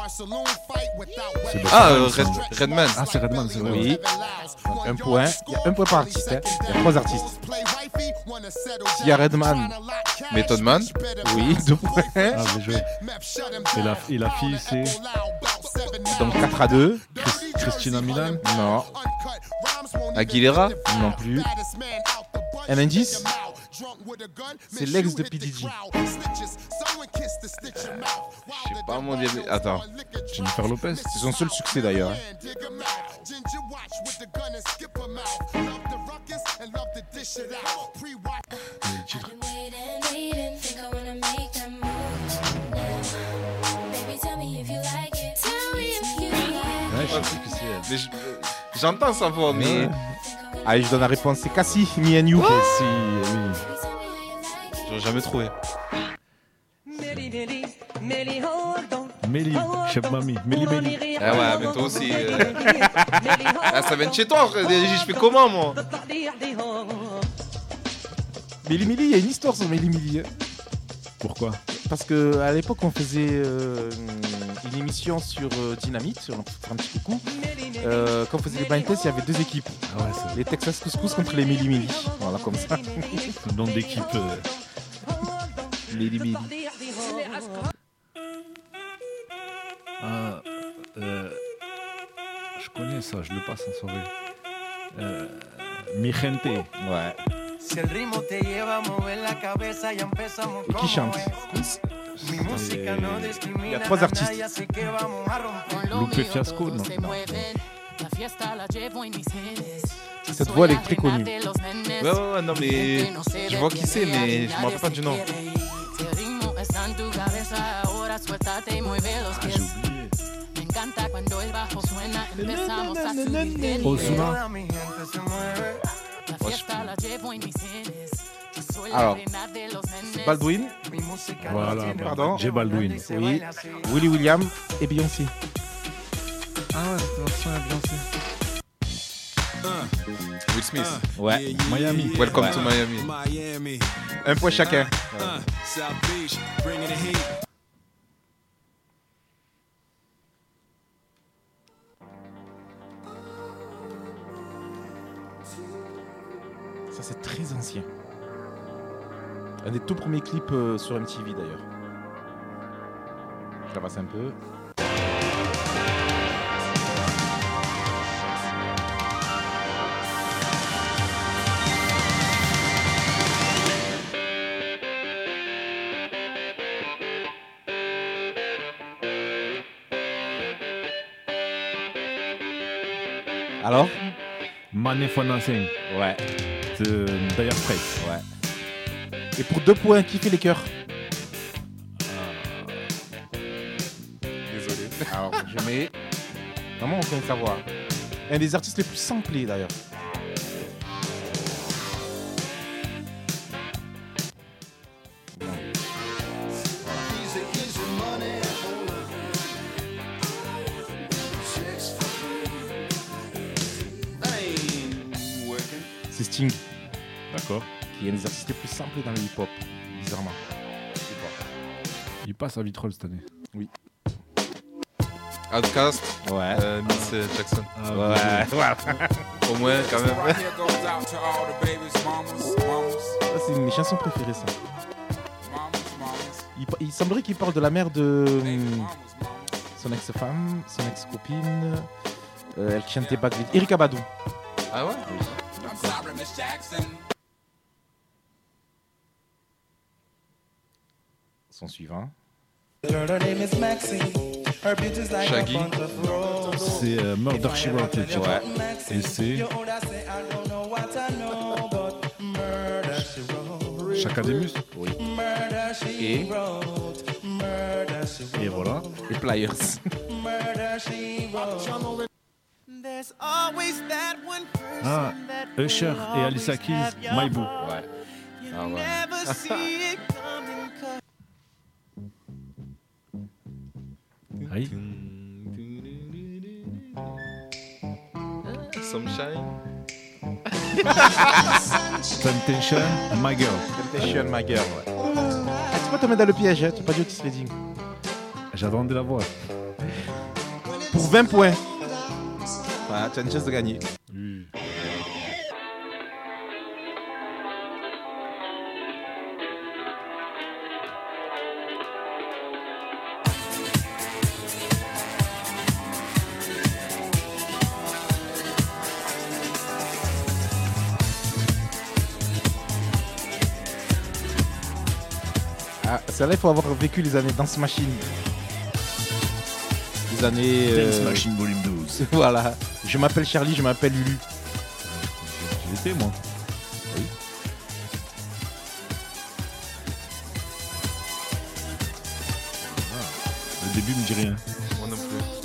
C'est Ah, Busta, Redman. Ah, c'est Redman, c'est vrai. Oui. Donc 1 point. Il y a 1 point par artiste. Hein. Il y a 3 artistes. Il y a Redman. Method Man? Oui, 2 points. Ah, bien joué. Et la fille, c'est Donc 4-2. Christina Milan? Non. Aguilera? Non plus. Un indice? C'est l'ex de P. Diddy. Je sais pas mon dieu. Attends. Jennifer Lopez? C'est son seul succès d'ailleurs. Hein. Le titre. Ouais, je sais plus qui c'est. Mais j'entends sa voix, mais. Allez, je donne la réponse. C'est Cassie, Me and You. Si, oui. J'aurais jamais trouvé. Méli, chef mamie. Méli. Ah ouais, mais toi aussi. Ah, ça vient de chez toi, frère. Je fais comment, moi? Méli Méli, il y a une histoire sur Méli Méli. Hein. Pourquoi? Parce qu'à l'époque, on faisait une émission sur Dynamite, sur un petit coucou. Quand on faisait les blind tests, il y avait 2 équipes. Ah ouais, c'est Les Texas Couscous contre les Méli Méli. Voilà, comme ça. le nom d'équipe. Méli Méli. Ah, je connais ça, je le passe en soirée. Mi gente. Ouais. Et qui chante? Il y a 3 artistes. Lupe Fiasco, non. Cette voix, elle est très connue. Ouais, non, mais. Je vois qui c'est, mais je me rappelle pas du nom. Ah, j'ai oublié. Ozuna. Alors, Baldwin. Voilà, Pardon. J Baldwin. Oui. Willie William et Beyoncé. Ah ouais, c'est l'ancien Beyoncé. Will Smith. Ouais. Miami. Welcome to Miami. 1 point chacun. Ça, c'est très ancien. Un des tout premiers clips sur MTV d'ailleurs. Je la passe un peu. Alors? Money for Nothing. Ouais. De Dire Straits. Ouais. Et pour 2 points, qui fait les chœurs? Désolé. Alors, je mets. Vraiment, on peut savoir. Un des artistes les plus samplés d'ailleurs. C'est Sting, D'accord. qui est un des artistes les plus samplés dans le hip-hop, bizarrement. Il passe à Vitrolles cette année. Outcast. Ouais. Miss Jackson. Ah, Ouais, voilà. Au moins, quand même. Ça, c'est une de mes chansons préférées, ça. Il semblerait qu'il parle de la mère de son ex-femme, son ex-copine. Elle chantait pas vite. Erykah Badu. Ah ouais? Son suivant. Shaggy. C'est Murder She Wrote le titre. Ouais. Et c'est Chakademus. Oui. Et voilà. les Pliers. Ah, Usher et Alicia Keys, My Boo. Ouais. Ah ouais. Oui. Sunshine. Temptation, My Girl. Temptation, My Girl, ouais. Tu peux te mettre dans le piège, hein, tu n'as pas dit Otis Redding. J'attendais la voix. Pour 20 points. Voilà, tu as une chance de gagner. Oui. Ah, celle-là, il faut avoir vécu les années Dance Machine. Les années. Dance Machine Volume 12. Voilà. Je m'appelle Charlie, je m'appelle Lulu. J'y étais, moi. Oui. Le début me dit rien. Moi non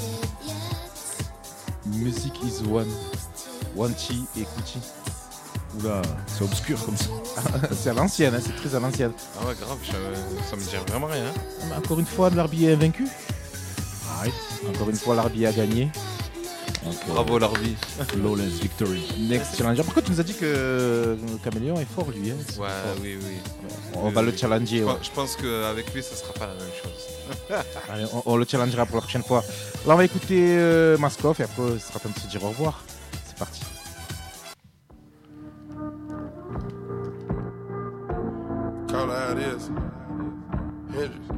plus. Music is one. Wanchi et Kuchi. Oula, c'est obscur comme ça. C'est à l'ancienne, hein, c'est très à l'ancienne. Ah ouais, grave, ça me dit vraiment rien. Mais encore une fois, l'Arbi est vaincu. Ouais. Encore une fois, l'Arbi a gagné. Donc, Bravo Larbi. Flawless victory. Next challenger. Par contre, tu nous as dit que Caméléon est fort, lui. Hein, c'est Ouais, fort. oui. On va le challenger. Ouais. Je pense qu'avec lui, ça sera pas la même chose. Allez, on le challengera pour la prochaine fois. Là, on va écouter Maskoff et après, ce sera temps de se dire au revoir. C'est parti. Call her how it is. Hendrix.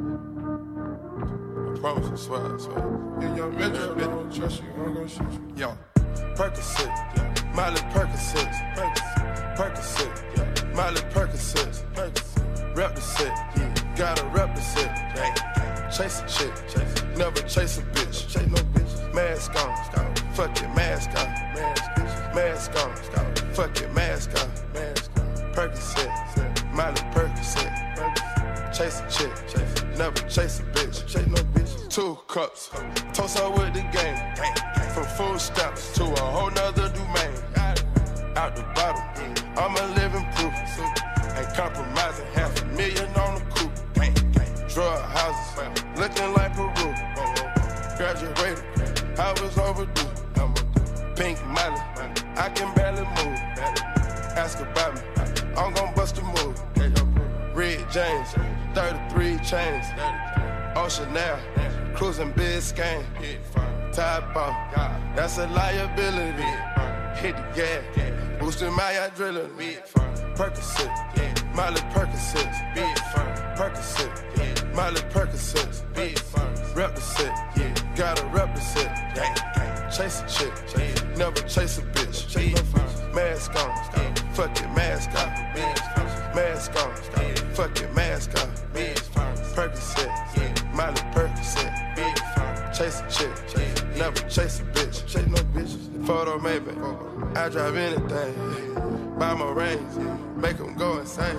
I promise, I swear, I swear. Yeah, young Metro, I don't trust you, I'm gonna shoot you. Yo, Percocet, yeah. Miley Percocet, Percocet, Miley Percocet, rep the set, yeah. Gotta rep the set, yeah. Chase a chick, never chase a bitch. Chase no bitch. Mask on, fuck it, mask on, mask on, fuck it, mask on, Percocet, Miley Percocet, chase a chick, never chase a bitch. Chase no bitch. 2 cups, toast her with the game. From food stamps to a whole nother domain. Out the bottom, I'm a living proof. Ain't compromising, $500,000 on the coupe. Drug houses, looking like Peru. Graduated, I was overdue. Pink Molly, I can barely move. Ask about me, I'm gon' bust a move. Red James, 33 chains. Ocean Air, cruising Biscayne. Tide ball, that's a liability. Hit the gas, boosting my adrenaline. Percocet, Miley Percocet, Percocet, Miley Percocet, rep the set, gotta rep the set. Chase a chick, never chase a bitch. Mask on, fuck it, mask on, mask on, fuck it, mask on. Percocet, Miley Percocet, chase a chick, never chase a bitch. Chase no bitches. Photo maybe, I drive anything. Buy my rings, make them go insane.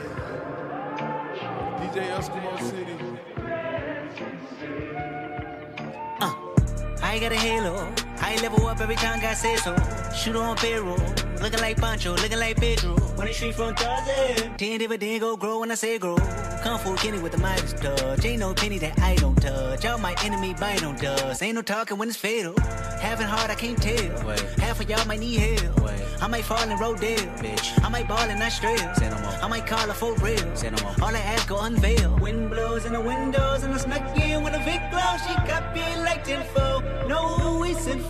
DJ Eskimo City. I got a halo. I level up every time God says so. Shoot on payroll. Looking like Pancho, looking like Pedro. When the street from Tarzan. 10 dividend go grow when I say grow. Kung Fu Kenny with the Midas touch. Ain't no penny that I don't touch. All my enemy bite on dust. Ain't no talking when it's fatal. Having hard, I can't tell. Wait. Half of y'all might need help. Wait. I might fall in Rodale. Bitch. I might ball and not straight. Say no more. I might call her for real. Say no more. All I ask go unveil. Wind blows in the windows and I snuck in with a big glow. She got me like 10-4. Know who we sent for.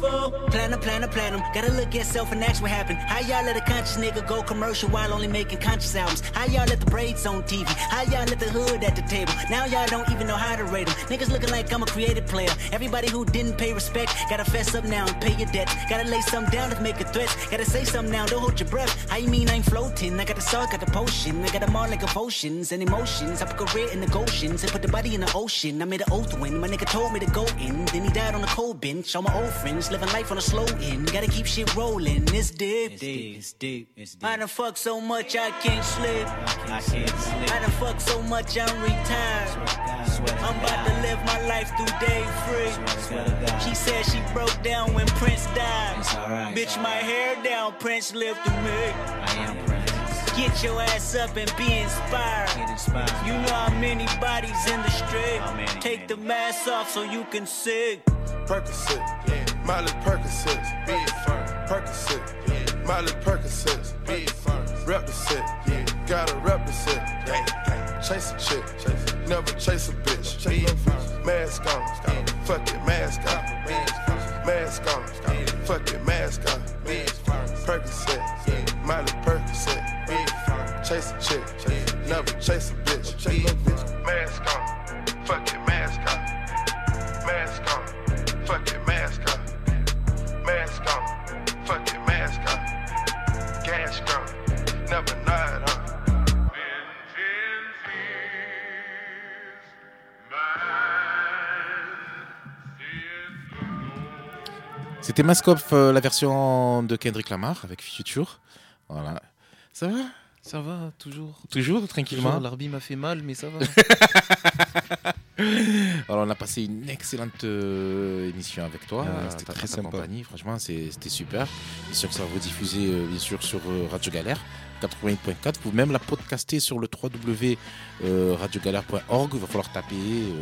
for? Platinum. Gotta look at self and ask what happened. How y'all let a conscious nigga go commercial while only making conscious albums? How y'all let the braids on TV? How y'all let the hood at the table? Now y'all don't even know how to rate them. Niggas looking like I'm a creative player. Everybody who didn't pay respect, gotta fess up now and pay your debts. Gotta lay something down to make a threat. Gotta say something now, don't hold your breath. How you mean I'm floating? I got the salt, got the potion. I got them all like emotions and emotions. I put career in the Goshen and put the body in the ocean. I made an oath when my nigga told me to go in. Then he died on the cold bench. All my old friends living life on a slow end. Gotta keep shit rolling. It's deep. I done fuck so much I can't sleep. I done fuck so much I'm retired. I'm about to live my life through day free. She said she broke down when Prince died. Bitch, my hair down, Prince lived through me. I am Prince. Get your ass up and be inspired. You know how many bodies in the street. Take the mask off so you can see. Percocet, Miley Percocet, big firm. Percocet, Miley Percocet, big firm. Represent, gotta represent. Chase a chick, never chase a bitch. Mask on, fuck it, mask on. Mask on, fuck it, mask on. Percocet, Miley Percocet, big firm. Chase a chick, never chase a bitch. Mask on, fuck it, mask on. Mask on, fuck it, mask on. Mask on, fuck it, mask on. Gas gun, never nod, huh? C'était Mask Off, la version de Kendrick Lamar avec Future. Voilà. Ça va? Ça va, toujours. Toujours, tranquillement. L'arbi m'a fait mal, mais ça va. Alors, on a passé une excellente émission avec toi. C'était très sympa. Compagnie. Franchement, c'était super. Bien sûr que ça va rediffuser bien sûr, sur Radio Galère 88.4. Vous pouvez même la podcaster sur le www.radiogalère.org. Il va falloir taper.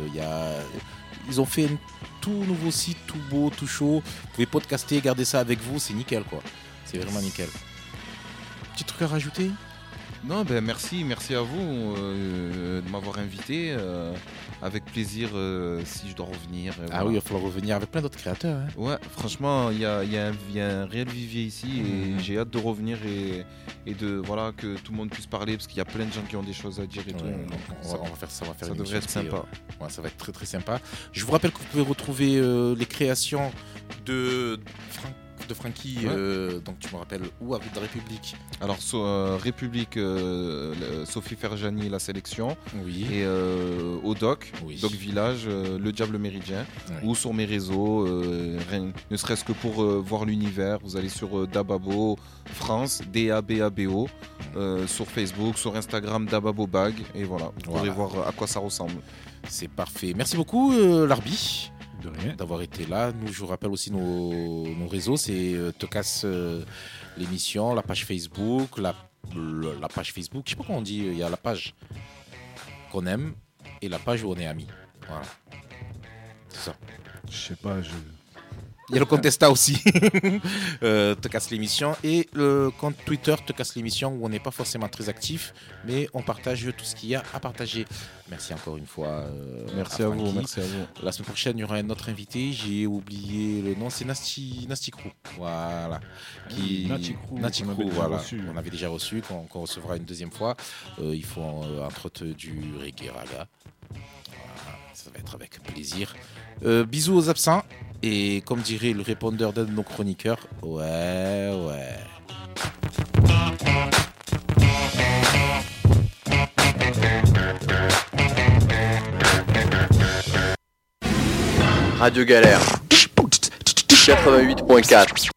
Ils ont fait un tout nouveau site, tout beau, tout chaud. Vous pouvez podcaster, garder ça avec vous. C'est nickel, quoi. C'est vraiment nickel. Petit truc à rajouter? Non, ben merci à vous de m'avoir invité. Avec plaisir si je dois revenir. Ah oui, il va falloir revenir avec plein d'autres créateurs. Hein. Ouais, franchement, il y a un réel vivier ici et j'ai hâte de revenir et de voilà que tout le monde puisse parler parce qu'il y a plein de gens qui ont des choses à dire et tout. On va faire ça une devrait être sympa. Ouais, ça va être très très sympa. Je vous rappelle que vous pouvez retrouver les créations de Frankie, donc tu me rappelles où, avec la République? Alors République, Sophie Ferjani, la sélection, oui. Et au Doc, oui. Doc Village, le Diable Méridien, oui. Ou sur mes réseaux, ne serait-ce que pour voir l'univers, vous allez sur Dababo France, DABABO, sur Facebook, sur Instagram Dababo Bag, et voilà, vous pourrez voir à quoi ça ressemble. C'est parfait. Merci beaucoup Larbi. D'avoir été là. Nous, je vous rappelle aussi nos réseaux, c'est Te Casse l'émission, la page Facebook, la page Facebook, je sais pas comment on dit, il y a la page qu'on aime et la page où on est amis. Voilà. C'est ça. Je sais pas, Il y a le compte Insta aussi, Te Casse l'émission, et le compte Twitter Te Casse l'émission où on n'est pas forcément très actif, mais on partage tout ce qu'il y a à partager. Merci encore une fois. Merci à vous. La semaine prochaine, il y aura un autre invité. J'ai oublié le nom, c'est Nasty Crew. Voilà. Nasty Crew, voilà. On avait déjà reçu, qu'on recevra une deuxième fois. Ils font entre autres du reggae raga. Voilà, ça va être avec plaisir. Bisous aux absents. Et comme dirait le répondeur d'un de nos chroniqueurs, ouais. Radio Galère 88.4